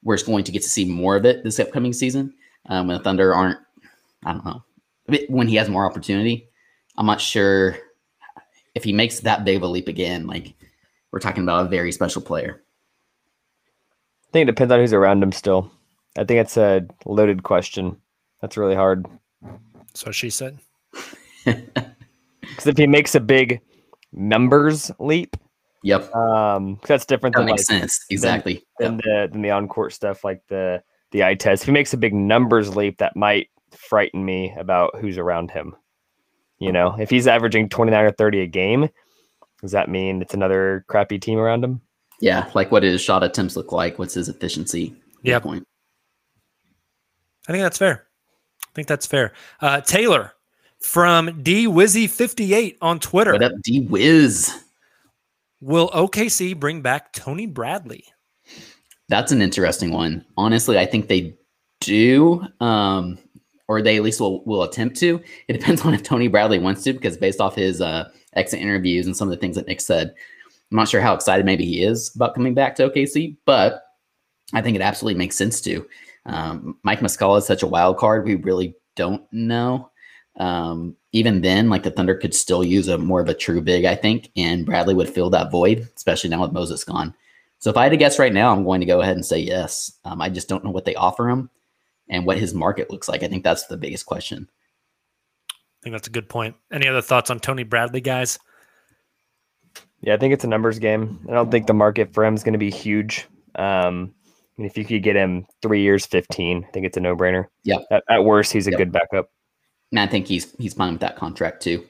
E: we're going to get to see more of it this upcoming season. When the Thunder aren't, I don't know, when he has more opportunity. I'm not sure if he makes that big of a leap again. Like, we're talking about a very special player.
G: I think it depends on who's around him still. I think it's a loaded question. That's really hard.
C: That's what she said.
G: Because if he makes a big numbers leap,
E: Yep.
G: that's different.
E: That
G: than
E: makes sense. Exactly.
G: Than the on-court stuff, like the eye test. If he makes a big numbers leap, that might frighten me about who's around him. You know, if he's averaging 29 or 30 a game, does that mean it's another crappy team around him?
E: Yeah. Like, what do his shot attempts look like? What's his efficiency?
C: Yeah.
E: Point.
C: I think that's fair. Taylor from DWizzy58 on Twitter.
E: What up, D-Wiz?
C: Will OKC bring back Tony Bradley?
E: That's an interesting one. Honestly, I think they do, or they at least will attempt to. It depends on if Tony Bradley wants to, because based off his exit interviews and some of the things that Nick said, I'm not sure how excited maybe he is about coming back to OKC, but I think it absolutely makes sense to. Mike Muscala is such a wild card. We really don't know. Even then, like, the Thunder could still use more of a true big, I think, and Bradley would fill that void, especially now with Moses gone. So if I had to guess right now, I'm going to go ahead and say yes. I just don't know what they offer him and what his market looks like. I think that's the biggest question.
C: I think that's a good point. Any other thoughts on Tony Bradley, guys?
G: Yeah, I think it's a numbers game. I don't think the market for him is going to be huge. If you could get him 3 years, 15, I think it's a no-brainer.
E: Yeah.
G: At worst, he's a good backup.
E: And I think he's fine with that contract too.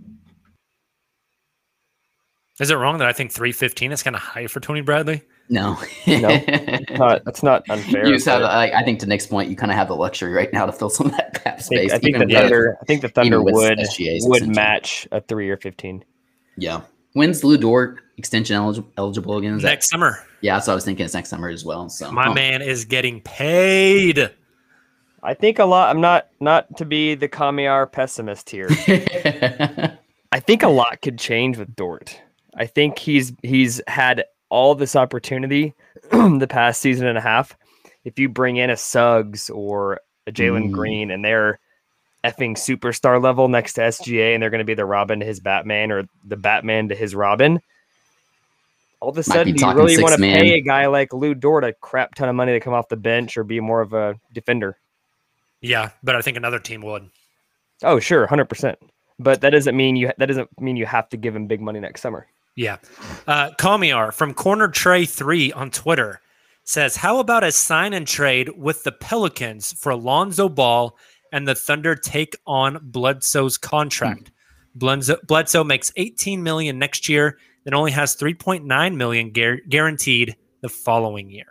C: Is it wrong that I think 315 is kind of high for Tony Bradley?
E: No,
G: that's not unfair.
E: You just have, I think, to Nick's point, you kind of have the luxury right now to fill some of that cap space.
G: I think the Thunder would match a 3 year 15.
E: Yeah. When's Lou Dort extension eligible again?
C: Next summer.
E: Yeah, so I was thinking it's next summer as well. So
C: my man is getting paid.
G: I think a lot. I'm not to be the Kamiar pessimist here. I think a lot could change with Dort. I think he's had all this opportunity the past season and a half. If you bring in a Suggs or a Jalen Green and they're effing superstar level next to SGA and they're going to be the Robin to his Batman or the Batman to his Robin, all of a sudden you really want to pay a guy like Lou Dort a crap ton of money to come off the bench or be more of a defender.
C: Yeah, but I think another team would.
G: Oh, sure, 100%. But that doesn't mean you have to give him big money next summer.
C: Yeah. Kamiar from Corner Tray 3 on Twitter says, how about a sign and trade with the Pelicans for Lonzo Ball and the Thunder take on Bledsoe's contract? Bledsoe makes $18 million next year, then only has $3.9 million guaranteed the following year.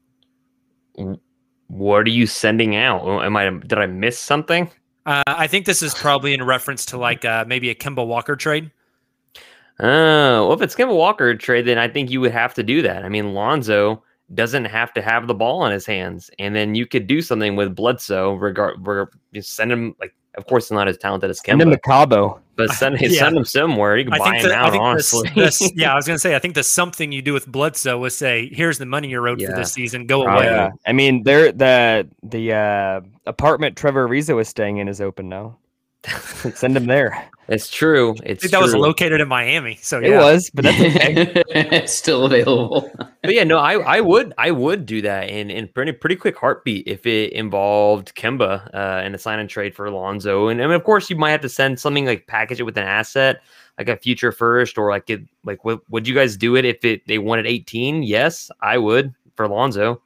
D: What are you sending out? Did I miss something?
C: I think this is probably in reference to like maybe a Kemba Walker trade.
D: Well, if it's Kemba Walker trade, then I think you would have to do that. I mean, Lonzo doesn't have to have the ball in his hands, and then you could do something with Bledsoe. Just send him, like, of course, he's not as talented as Kemba.
G: Send him to Cabo,
D: but send him somewhere. You can buy him out. Honestly,
C: I was going to say, I think the something you do with Bledsoe was say, "Here's the money you're owed for this season. Go away."
G: Yeah. I mean, the apartment Trevor Ariza was staying in is open now. Send him there.
D: It's true.
C: I think that was located in Miami, so
G: it was, but that's okay.
E: It's still available.
D: But yeah, no, I would do that in pretty quick heartbeat if it involved Kemba and a sign and trade for Alonzo, and of course you might have to send something like package it with an asset like a future first or would you guys do it if they wanted 18? Yes, I would for Alonzo.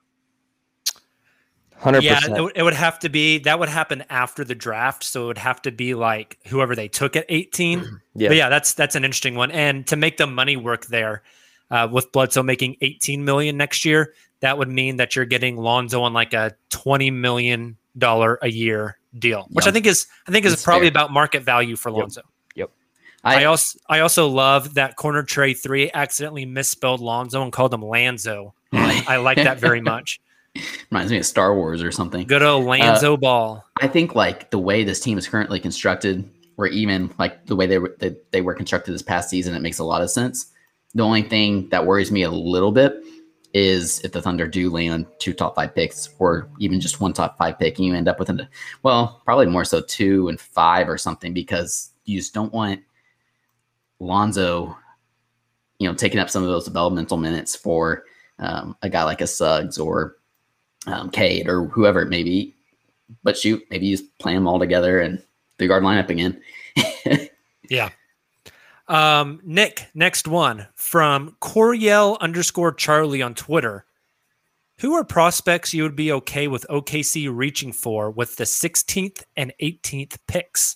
G: 100%.
C: Yeah, it would have to be, that would happen after the draft. So it would have to be like whoever they took at 18.
D: Yeah.
C: But yeah, that's an interesting one. And to make the money work there, with Bledsoe making $18 million next year, that would mean that you're getting Lonzo on like a $20 million a year deal, which I think is probably fair. About market value for Lonzo.
G: Yep.
C: I also love that Corner Tray 3 accidentally misspelled Lonzo and called him Lanzo. I like that very much.
E: Reminds me of Star Wars or something.
C: Good old Lanzo Ball.
E: I think like the way this team is currently constructed, or even like the way they were constructed this past season, it makes a lot of sense. The only thing that worries me a little bit is if the Thunder do land 2 top 5 picks or even just 1 top 5 pick, and you end up with probably more so 2 and 5 or something, because you just don't want Lonzo, taking up some of those developmental minutes for a guy like a Suggs or Cade or whoever it may be. But shoot, maybe you just play them all together and 3-guard lineup again.
C: Yeah. Nick, next one from Coriel_Charlie on Twitter. Who are prospects you would be okay with OKC reaching for with the 16th and 18th picks?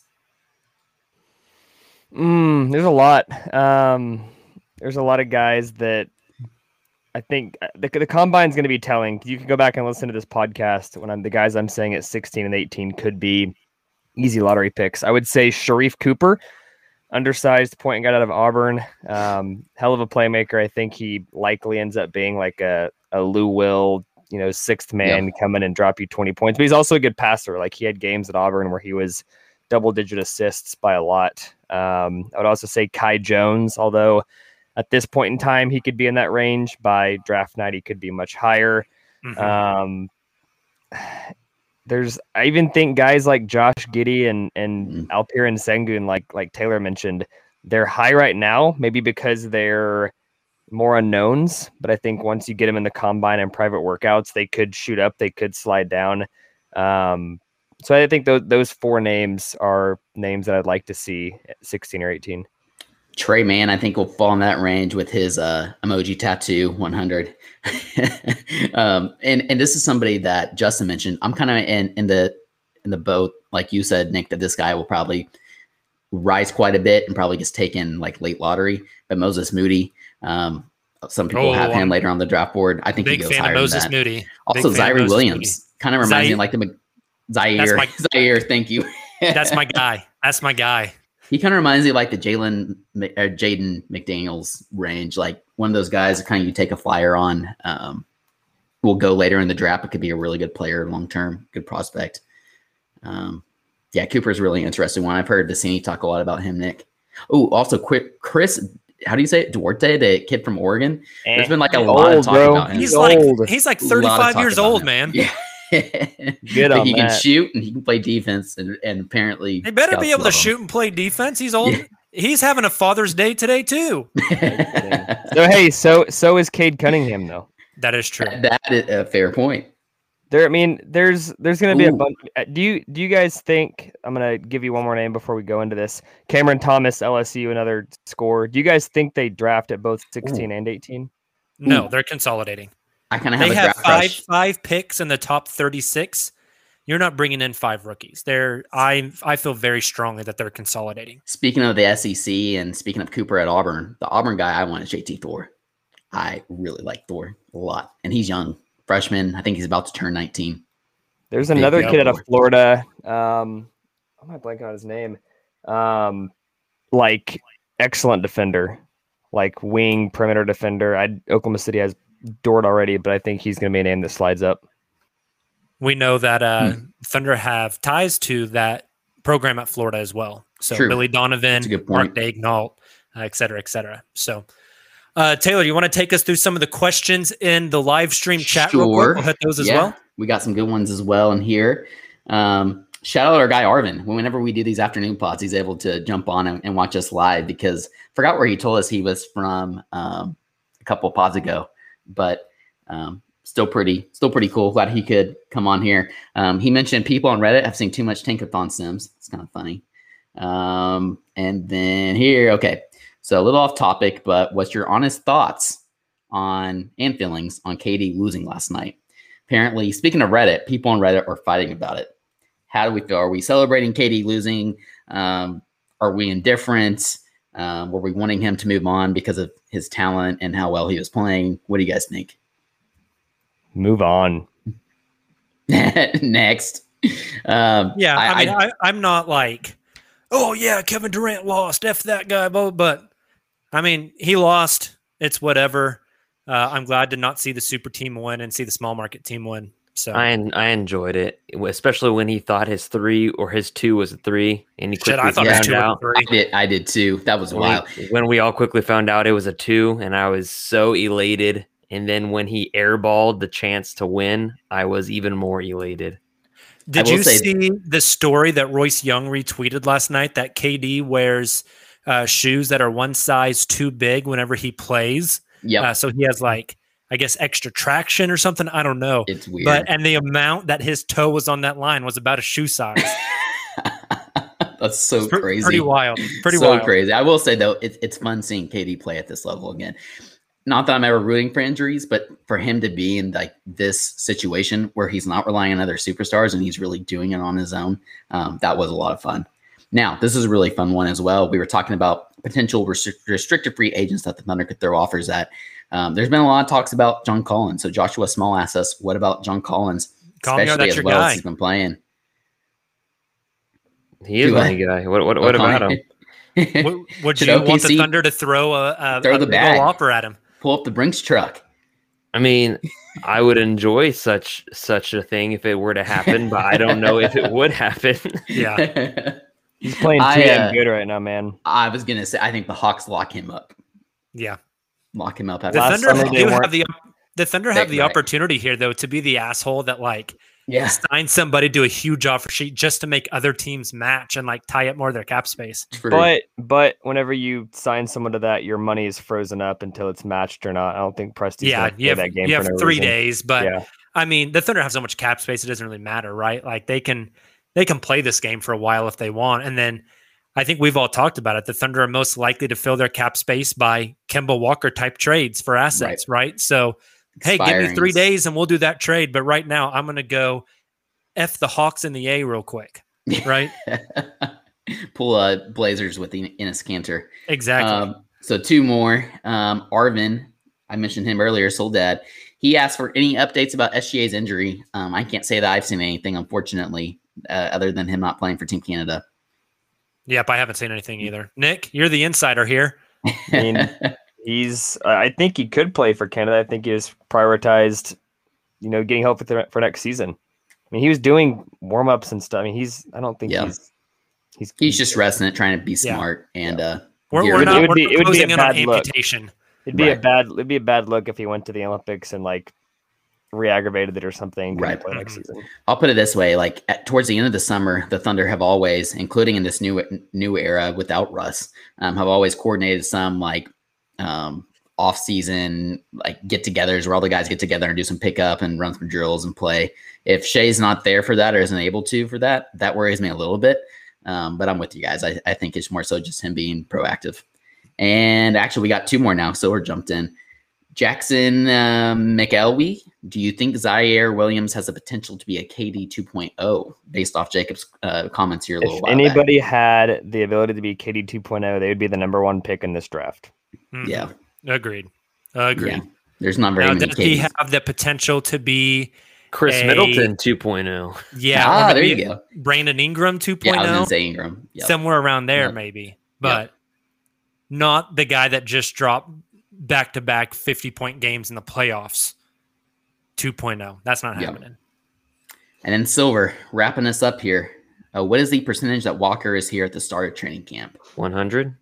G: There's a lot. There's a lot of guys that I think the combine's going to be telling. You can go back and listen to this podcast when the guys I'm saying at 16 and 18 could be easy lottery picks. I would say Sharif Cooper, undersized point guard out of Auburn. Hell of a playmaker. I think he likely ends up being like a Lou Will, sixth man come in and drop you 20 points. But he's also a good passer. Like he had games at Auburn where he was double-digit assists by a lot. I would also say Kai Jones, although at this point in time he could be in that range. By draft night, he could be much higher. Mm-hmm. I even think guys like Josh Giddey and Alperen Sengun, like Taylor mentioned, they're high right now, maybe because they're more unknowns. But I think once you get them in the combine and private workouts, they could shoot up, they could slide down. So I think those 4 names are names that I'd like to see at 16 or 18.
E: Trey Mann, I think, will fall in that range with his emoji tattoo 100. And this is somebody that Justin mentioned. I'm kind of in the boat, like you said, Nick, that this guy will probably rise quite a bit and probably gets taken like late lottery. But Moses Moody, some people have him later on the draft board. I think he goes higher than that.
C: Moody.
E: Also, Zaire Williams kind of reminds me like the Zaire. Thank you.
C: That's my guy.
E: He kind of reminds me of like the Jaden McDaniels range, like one of those guys that kind of you take a flyer on. Will go later in the draft. It could be a really good player long term, good prospect. Cooper's a really interesting one. I've heard Vicini talk a lot about him, Nick. Oh, also quick, Chris, how do you say it? Duarte, the kid from Oregon. There's been like a lot of talk about him.
C: He's like 35 years old, man.
E: Yeah.
G: Good on
E: he can shoot and he can play defense and apparently
C: they better be able to shoot and play defense. He's old. Yeah. He's having a Father's Day today too.
G: So is Cade Cunningham though.
C: That is true.
E: That is a fair point.
G: There's going to be a bunch. Do you guys think, I'm going to give you one more name before we go into this. Cameron Thomas, LSU, another scorer. Do you guys think they draft at both 16 and 18?
C: No, they're consolidating.
E: I kind of have
C: they have five picks in the top 36. You're not bringing in 5 rookies. I feel very strongly that they're consolidating.
E: Speaking of the SEC and speaking of Cooper at Auburn, the Auburn guy I want is JT Thor. I really like Thor a lot, and he's young, freshman. I think he's about to turn 19.
G: There's another kid out of Florida. I'm not blanking on his name. Like excellent defender, like wing perimeter defender. Oklahoma City has Dort already, but I think he's going to be a name that slides up.
C: We know that Thunder have ties to that program at Florida as well. So True. Billy Donovan, Mark Daignault, et cetera, et cetera. So Taylor, you want to take us through some of the questions in the live stream chat real quick? We'll hit those as well.
E: We got some good ones as well in here. Shout out our guy Arvin. Whenever we do these afternoon pods, he's able to jump on and watch us live because I forgot where he told us he was from a couple of pods ago. But still pretty cool. Glad he could come on here. He mentioned people on Reddit have seen too much Tankathon Sims. It's kind of funny. And then here, okay. So a little off topic, but what's your honest thoughts and feelings on KD losing last night? Apparently, speaking of Reddit, people on Reddit are fighting about it. How do we feel? Are we celebrating KD losing? Are we indifferent? Were we wanting him to move on because of his talent and how well he was playing? What do you guys think?
G: Move on.
E: Next.
C: I'm not like, oh yeah, Kevin Durant lost. F that guy. But I mean, he lost. It's whatever. I'm glad to not see the super team win and see the small market team win. So
D: I enjoyed it, especially when he thought his 3 or his 2 was a 3, and he quickly found out.
E: I did too. That was wild.
D: When we all quickly found out it was a 2, and I was so elated And then when he airballed the chance to win, I was even more elated.
C: Did you see the story that Royce Young retweeted last night that KD wears shoes that are one size too big whenever he plays?
E: Yeah.
C: So he has like, I guess, extra traction or something. I don't know.
E: It's weird.
C: And the amount that his toe was on that line was about a shoe size.
E: That's so crazy.
C: Pretty wild.
E: So crazy. I will say, though, it's fun seeing KD play at this level again. Not that I'm ever rooting for injuries, but for him to be in like this situation where he's not relying on other superstars and he's really doing it on his own, that was a lot of fun. Now, this is a really fun one as well. We were talking about potential restricted free agents that the Thunder could throw offers at. There's been a lot of talks about John Collins. So Joshua Small asked us, what about John Collins? Especially as well as he's been playing.
D: He is my guy. What about him?
C: Would you want the Thunder to throw a
E: the bag
C: offer at him?
E: Pull up the Brinks truck.
D: I mean, I would enjoy such a thing if it were to happen, but I don't know if it would happen.
C: Yeah.
G: He's playing too damn good right now, man.
E: I was going to say, I think the Hawks lock him up.
C: Yeah.
E: Lock him up.
C: The Thunder have the opportunity here, though, to be the asshole that, like, sign somebody to a huge offer sheet just to make other teams match and, like, tie up more of their cap space.
G: But whenever you sign someone to that, your money is frozen up until it's matched or not. I don't think Presti's going to play that game.
C: You have
G: for no
C: 3
G: reason.
C: days, but, I mean, the Thunder have so much cap space, it doesn't really matter, right? Like, they can play this game for a while if they want, and then I think we've all talked about it. The Thunder are most likely to fill their cap space by Kemba Walker type trades for assets, right? So, hey, give me 3 days and we'll do that trade. But right now, I'm going to go F the Hawks in the A real quick, right?
E: Pull Blazers with Enes Kanter.
C: Exactly.
E: So 2 more. Arvin, I mentioned him earlier, Soledad. He asked for any updates about SGA's injury. I can't say that I've seen anything, unfortunately, other than him not playing for Team Canada.
G: Yep, I haven't seen anything either. Nick, you're the insider here. I mean, I think he could play for Canada. I think he has prioritized, getting help for next season. I mean, he was doing warm-ups and stuff. I mean, I don't think he's just resting it, trying to be smart. And
C: we're not closing in on
G: amputation. It'd be a bad look if he went to the Olympics and re-aggravated it or something. Play next season.
E: I'll put it this way: towards the end of the summer, the Thunder have always, including in this new era without Russ, have always coordinated some off-season get-togethers where all the guys get together and do some pickup and run some drills and play. If Shea's not there for that or isn't able to for that, that worries me a little bit. But I'm with you guys. I think it's more so just him being proactive. And actually, we got 2 more now, so we're jumped in. Jackson McElwee, do you think Zaire Williams has the potential to be a KD 2.0 based off Jacob's comments here a little while back?
G: If anybody had the ability to be KD 2.0, they would be the number 1 pick in this draft.
C: Mm-hmm.
E: Yeah.
C: Agreed.
E: Yeah. There's not very many
C: does he have the potential to be
D: Chris Middleton 2.0?
C: Yeah.
E: There you go.
C: Brandon Ingram 2.0?
E: Yeah, I was going to say Ingram. Yep.
C: Somewhere around there, maybe. But not the guy that just dropped back-to-back 50-point games in the playoffs. 2.0. That's not happening.
E: And then Silver, wrapping us up here. What is the percentage that Walker is here at the start of training camp?
D: 100?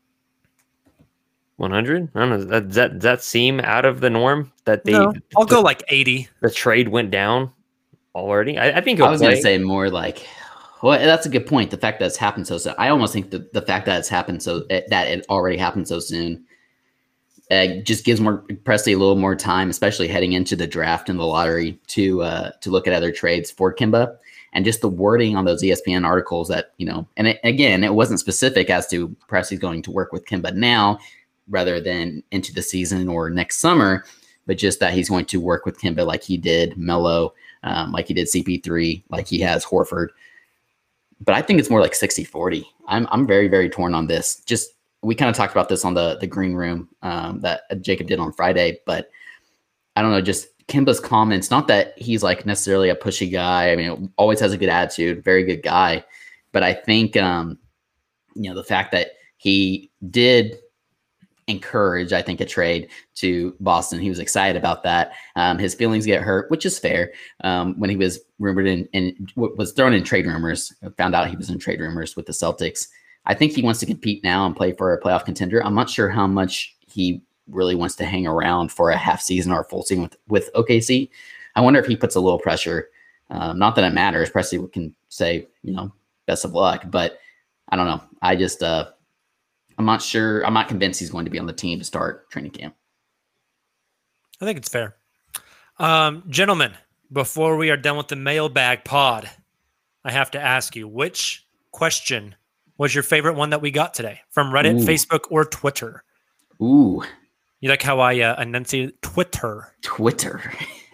D: 100? I don't know. Does that seem out of the norm?
C: I'll go 80.
D: The trade went down already. I think
E: I was going to say more well, that's a good point. The fact that it's happened so soon. I almost think the fact that it's happened that it already happened so soon just gives Presti a little more time, especially heading into the draft and the lottery to look at other trades for Kemba. And just the wording on those ESPN articles that, and again, it wasn't specific as to Presti's going to work with Kemba now rather than into the season or next summer, but just that he's going to work with Kemba like he did Melo, like he did CP3, like he has Horford. But I think it's more like 60-40. I'm very, very torn on this. Just we kind of talked about this on the green room that Jacob did on Friday, but I don't know, just Kemba's comments, not that he's necessarily a pushy guy. I mean, always has a good attitude, very good guy. But I think, the fact that he did encourage, I think, a trade to Boston. He was excited about that. His feelings get hurt, which is fair. When he was rumored and was thrown in trade rumors, found out he was in trade rumors with the Celtics. I think he wants to compete now and play for a playoff contender. I'm not sure how much he really wants to hang around for a half season or a full season with OKC. I wonder if he puts a little pressure. Not that it matters. Presley can say, best of luck, but I don't know. I just, I'm not sure. I'm not convinced he's going to be on the team to start training camp.
C: I think it's fair. Gentlemen, before we are done with the mailbag pod, I have to ask you, which question was your favorite one that we got today from Reddit, Facebook, or Twitter?
E: Ooh.
C: You like how I enunciated Twitter?
E: Twitter.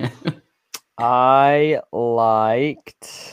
G: I liked...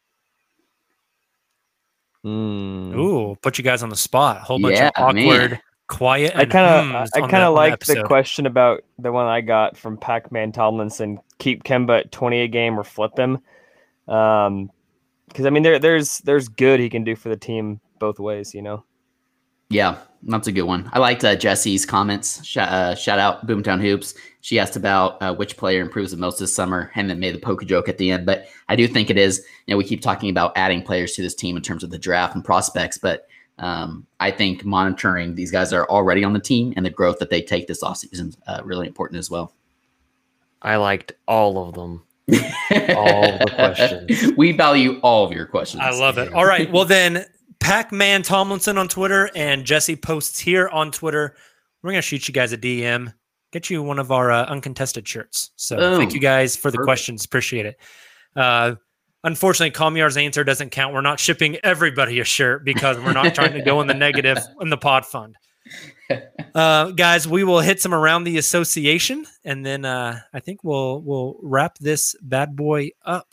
C: Ooh, put you guys on the spot. Whole bunch of awkward, quiet.
G: I kind of liked the question about the one I got from Pac-Man Tomlinson: keep Kemba at 20 a game or flip him. Because I mean, there's good he can do for the team both ways,
E: Yeah, that's a good one. I liked Jesse's comments. Shout out Boomtown Hoops. She asked about which player improves the most this summer and then made the poker joke at the end. But I do think it is, we keep talking about adding players to this team in terms of the draft and prospects. But I think monitoring these guys that are already on the team and the growth that they take this offseason is really important as well.
D: I liked all of them. All the questions.
E: We value all of your questions.
C: I love it. All right. Well, then, Pac-Man Tomlinson on Twitter and Jesse posts here on Twitter. We're going to shoot you guys a DM, get you one of our uncontested shirts. So thank you guys for the questions. Appreciate it. Unfortunately, Kamiar's answer doesn't count. We're not shipping everybody a shirt because we're not trying to go in the negative in the pod fund. Guys, we will hit some around the association, and then I think we'll wrap this bad boy up.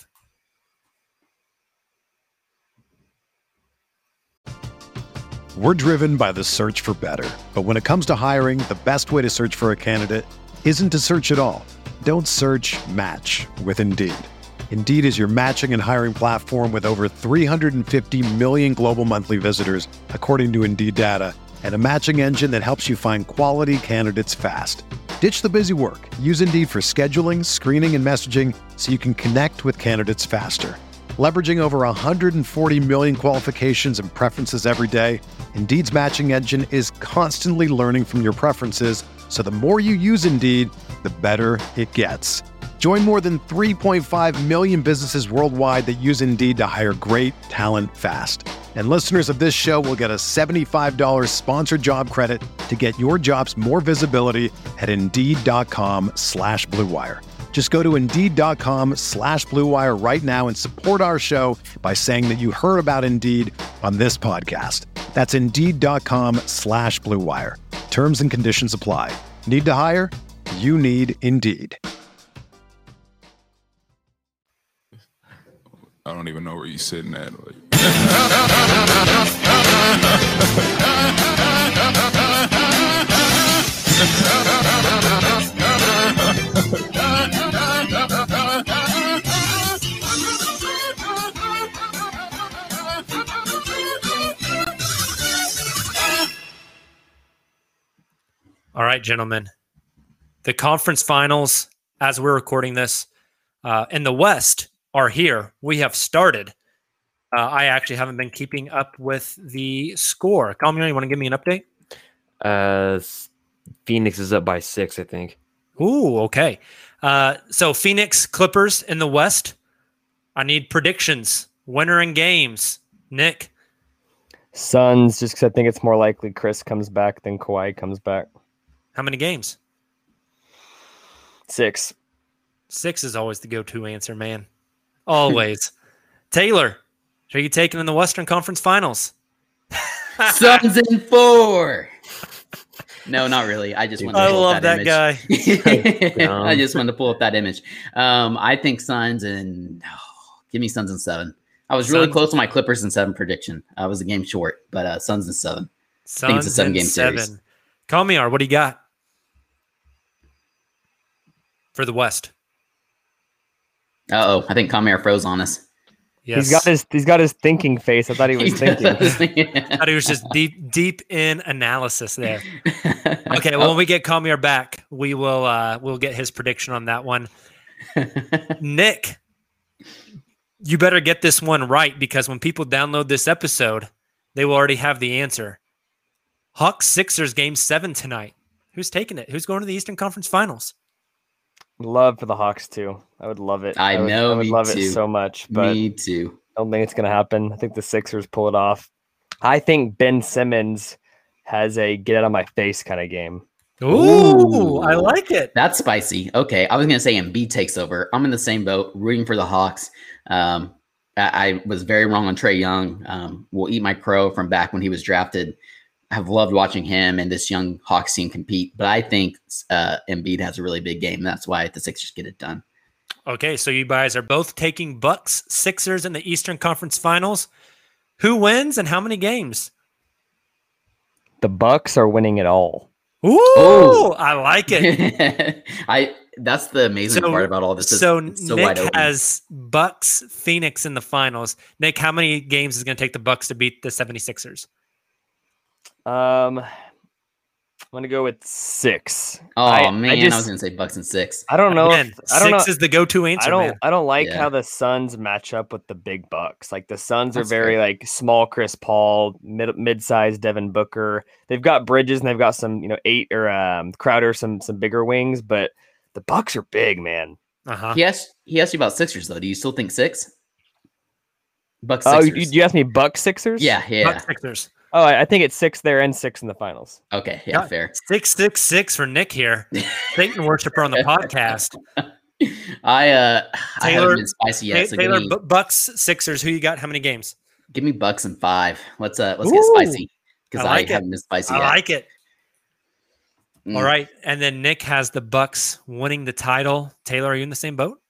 A: We're driven by the search for better. But when it comes to hiring, the best way to search for a candidate isn't to search at all. Don't search, match with Indeed. Indeed is your matching and hiring platform with over 350 million global monthly visitors, according to Indeed data, and a matching engine that helps you find quality candidates fast. Ditch the busy work. Use Indeed for scheduling, screening, and messaging so you can connect with candidates faster. Leveraging over 140 million qualifications and preferences every day, Indeed's matching engine is constantly learning from your preferences, so the more you use Indeed, the better it gets. Join more than 3.5 million businesses worldwide that use Indeed to hire great talent fast. And listeners of this show will get a $75 sponsored job credit to get your jobs more visibility at Indeed.com/Blue Wire. Just go to Indeed.com/Blue Wire right now and support our show by saying that you heard about Indeed on this podcast. That's Indeed.com/Blue Wire. Terms and conditions apply. Need to hire? You need Indeed.
F: I don't even know where you're sitting at.
C: All right, gentlemen. The conference finals, as we're recording this, in the West are here. We have started. I actually haven't been keeping up with the score. Kamiar, you want to give me an update?
D: Phoenix is up by 6, I think.
C: Ooh, okay. So Phoenix Clippers in the West. I need predictions. Winner in games. Nick?
G: Suns, just because I think it's more likely Chris comes back than Kawhi comes back.
C: How many games?
G: 6.
C: 6 is always the go-to answer, man. Always. Taylor, are you taking in the Western Conference Finals?
E: Suns in 4. No, not really. I just wanted to pull up that image.
C: I love that
E: guy. I just wanted to pull up that image. I think Suns and give me Suns in 7. I was really close to my Clippers in 7 prediction. I was a game short, but Suns in 7.
C: Suns
E: I think it's a 7-game series.
C: Kamiar, what do you got for the West?
E: Uh-oh, I think Kamiar froze on us.
C: Yes.
G: He's got his thinking face. I thought he was thinking.
C: I thought he was just deep in analysis there. Okay, well, when we get Kamiar back, we'll get his prediction on that one. Nick, you better get this one right because when people download this episode, they will already have the answer. Hawks Sixers game 7 tonight. Who's taking it? Who's going to the Eastern Conference Finals?
G: Love for the Hawks too. I would love it.
E: I would
G: love
E: too.
G: it so much. But
E: me too.
G: I don't think it's going to happen. I think the Sixers pull it off. I think Ben Simmons has a get out of my face kind of game.
C: Ooh, I like it.
E: That's spicy. Okay, I was going to say Embiid takes over. I'm in the same boat, rooting for the Hawks. I was very wrong on Trae Young. Will eat my crow from back when he was drafted. I've loved watching him and this young Hawks team compete, but I think Embiid has a really big game. That's why the Sixers get it done.
C: Okay, so you guys are both taking Bucks, Sixers in the Eastern Conference Finals. Who wins and how many games?
G: The Bucks are winning it all.
C: Ooh, I like it.
E: That's the amazing part about all this.
C: So
E: Nick
C: has Bucks, Phoenix in the finals. Nick, how many games is going to take the Bucks to beat the 76ers?
G: I'm going to go with 6.
E: Oh, man, I was going to say Bucks and 6.
G: I don't know.
C: Again, six is the go-to answer,
G: I don't like how the Suns match up with the big Bucks. Like the Suns are very like small Chris Paul, mid-sized Devin Booker. They've got Bridges and they've got some, 8 or Crowder, some bigger wings, but the Bucks are big, man.
C: Uh-huh.
E: He asked you about Sixers, though. Do you still think 6? Bucks
G: Sixers.
E: Sixers.
G: You asked me Bucks Sixers?
E: Yeah.
C: Bucks Sixers.
G: Oh, I think it's 6 there and 6 in the finals.
E: Okay, yeah, fair.
C: 666 for Nick here. Satan worshiper on the podcast.
E: I haven't been spicy yet. So
C: Taylor, Bucks Sixers. Who you got? How many games?
E: Give me Bucks and 5. Let's get spicy because I haven't been spicy yet.
C: I like it. All right, and then Nick has the Bucks winning the title. Taylor, are you in the same boat?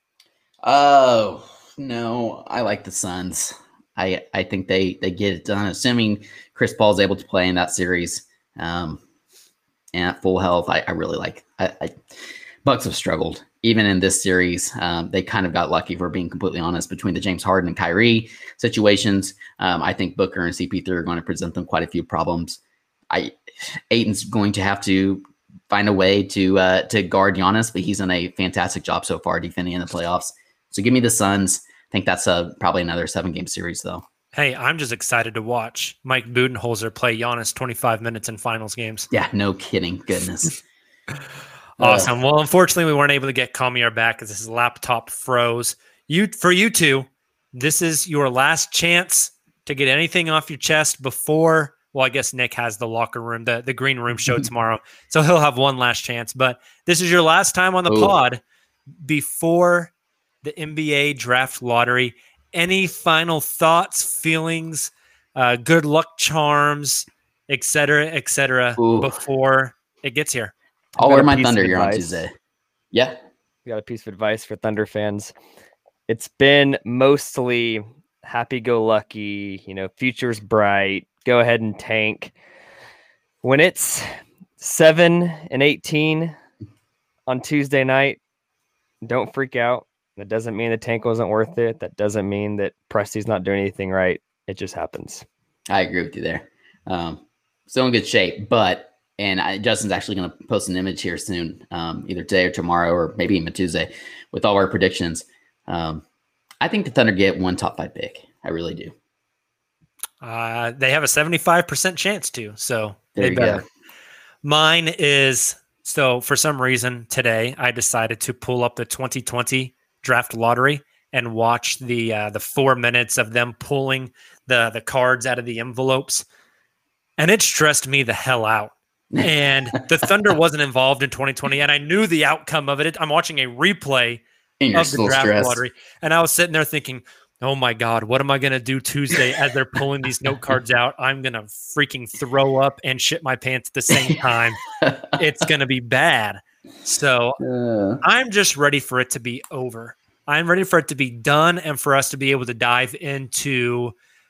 E: Oh no, I like the Suns. I think they get it done, assuming Chris Paul's able to play in that series and at full health. I really like. Bucks have struggled even in this series. They kind of got lucky, if we're being completely honest, between the James Harden and Kyrie situations. I think Booker and CP3 are going to present them quite a few problems. Ayton's going to have to find a way to guard Giannis, but he's done a fantastic job so far defending in the playoffs. So give me the Suns. I think that's probably another 7-game series, though.
C: Hey, I'm just excited to watch Mike Budenholzer play Giannis 25 minutes in finals games.
E: Yeah, no kidding. Goodness.
C: Awesome. Well, unfortunately, we weren't able to get Kamiar back because his laptop froze. For you two, this is your last chance to get anything off your chest before. Well, I guess Nick has the locker room, the green room show tomorrow, so he'll have one last chance. But this is your last time on the pod before the NBA draft lottery. Any final thoughts, feelings, good luck charms, et cetera, before it gets here?
E: I'll wear my Thunder gear on Tuesday. Yeah.
G: We got a piece of advice for Thunder fans. It's been mostly happy-go-lucky, future's bright, go ahead and tank. When it's 7-18 on Tuesday night, don't freak out. That doesn't mean the tank wasn't worth it. That doesn't mean that Presti's not doing anything right. It just happens.
E: I agree with you there. Still in good shape, Justin's actually going to post an image here soon, either today or tomorrow, or maybe even Tuesday, with all our predictions. I think the Thunder get one top 5 pick. I really do.
C: They have a 75% chance to, so
E: there you go.
C: Mine is, so for some reason today, I decided to pull up the 2020 draft lottery and watch the 4 minutes of them pulling the cards out of the envelopes. And it stressed me the hell out. And the Thunder wasn't involved in 2020, and I knew the outcome of it. I'm watching a replay of the draft lottery, and I was sitting there thinking, oh my God, what am I going to do Tuesday as they're pulling these note cards out? I'm going to freaking throw up and shit my pants at the same time. It's going to be bad. So I'm just ready for it to be over. I'm ready for it to be done and for us to be able to dive into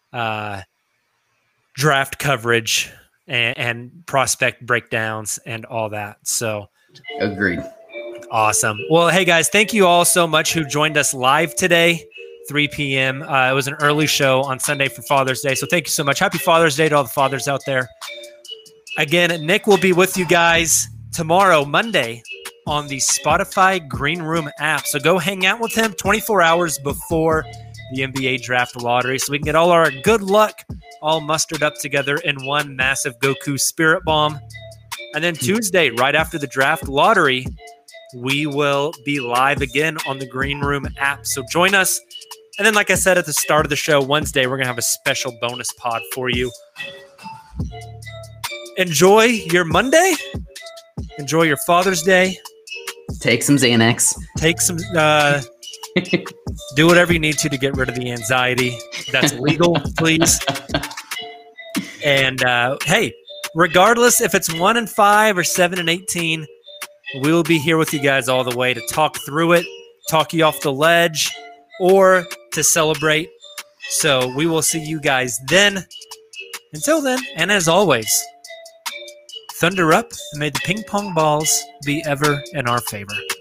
C: draft coverage and prospect breakdowns and all that. So
E: agreed.
C: Awesome. Well, hey guys, thank you all so much who joined us live today, 3 p.m. It was an early show on Sunday for Father's Day. So thank you so much. Happy Father's Day to all the fathers out there. Again, Nick will be with you guys tomorrow, Monday, on the Spotify Green Room app. So go hang out with him 24 hours before the NBA draft lottery so we can get all our good luck all mustered up together in one massive Goku spirit bomb. And then Tuesday, right after the draft lottery, we will be live again on the Green Room app. So join us. And then, like I said at the start of the show, Wednesday, we're going to have a special bonus pod for you. Enjoy your Monday. Enjoy your Father's Day.
E: Take some Xanax.
C: Take some, do whatever you need to get rid of the anxiety. That's legal, please. And hey, regardless if it's 1-5 or 7-18, we will be here with you guys all the way to talk through it, talk you off the ledge, or to celebrate. So we will see you guys then. Until then, and as always, thunder up, and may the ping pong balls be ever in our favor.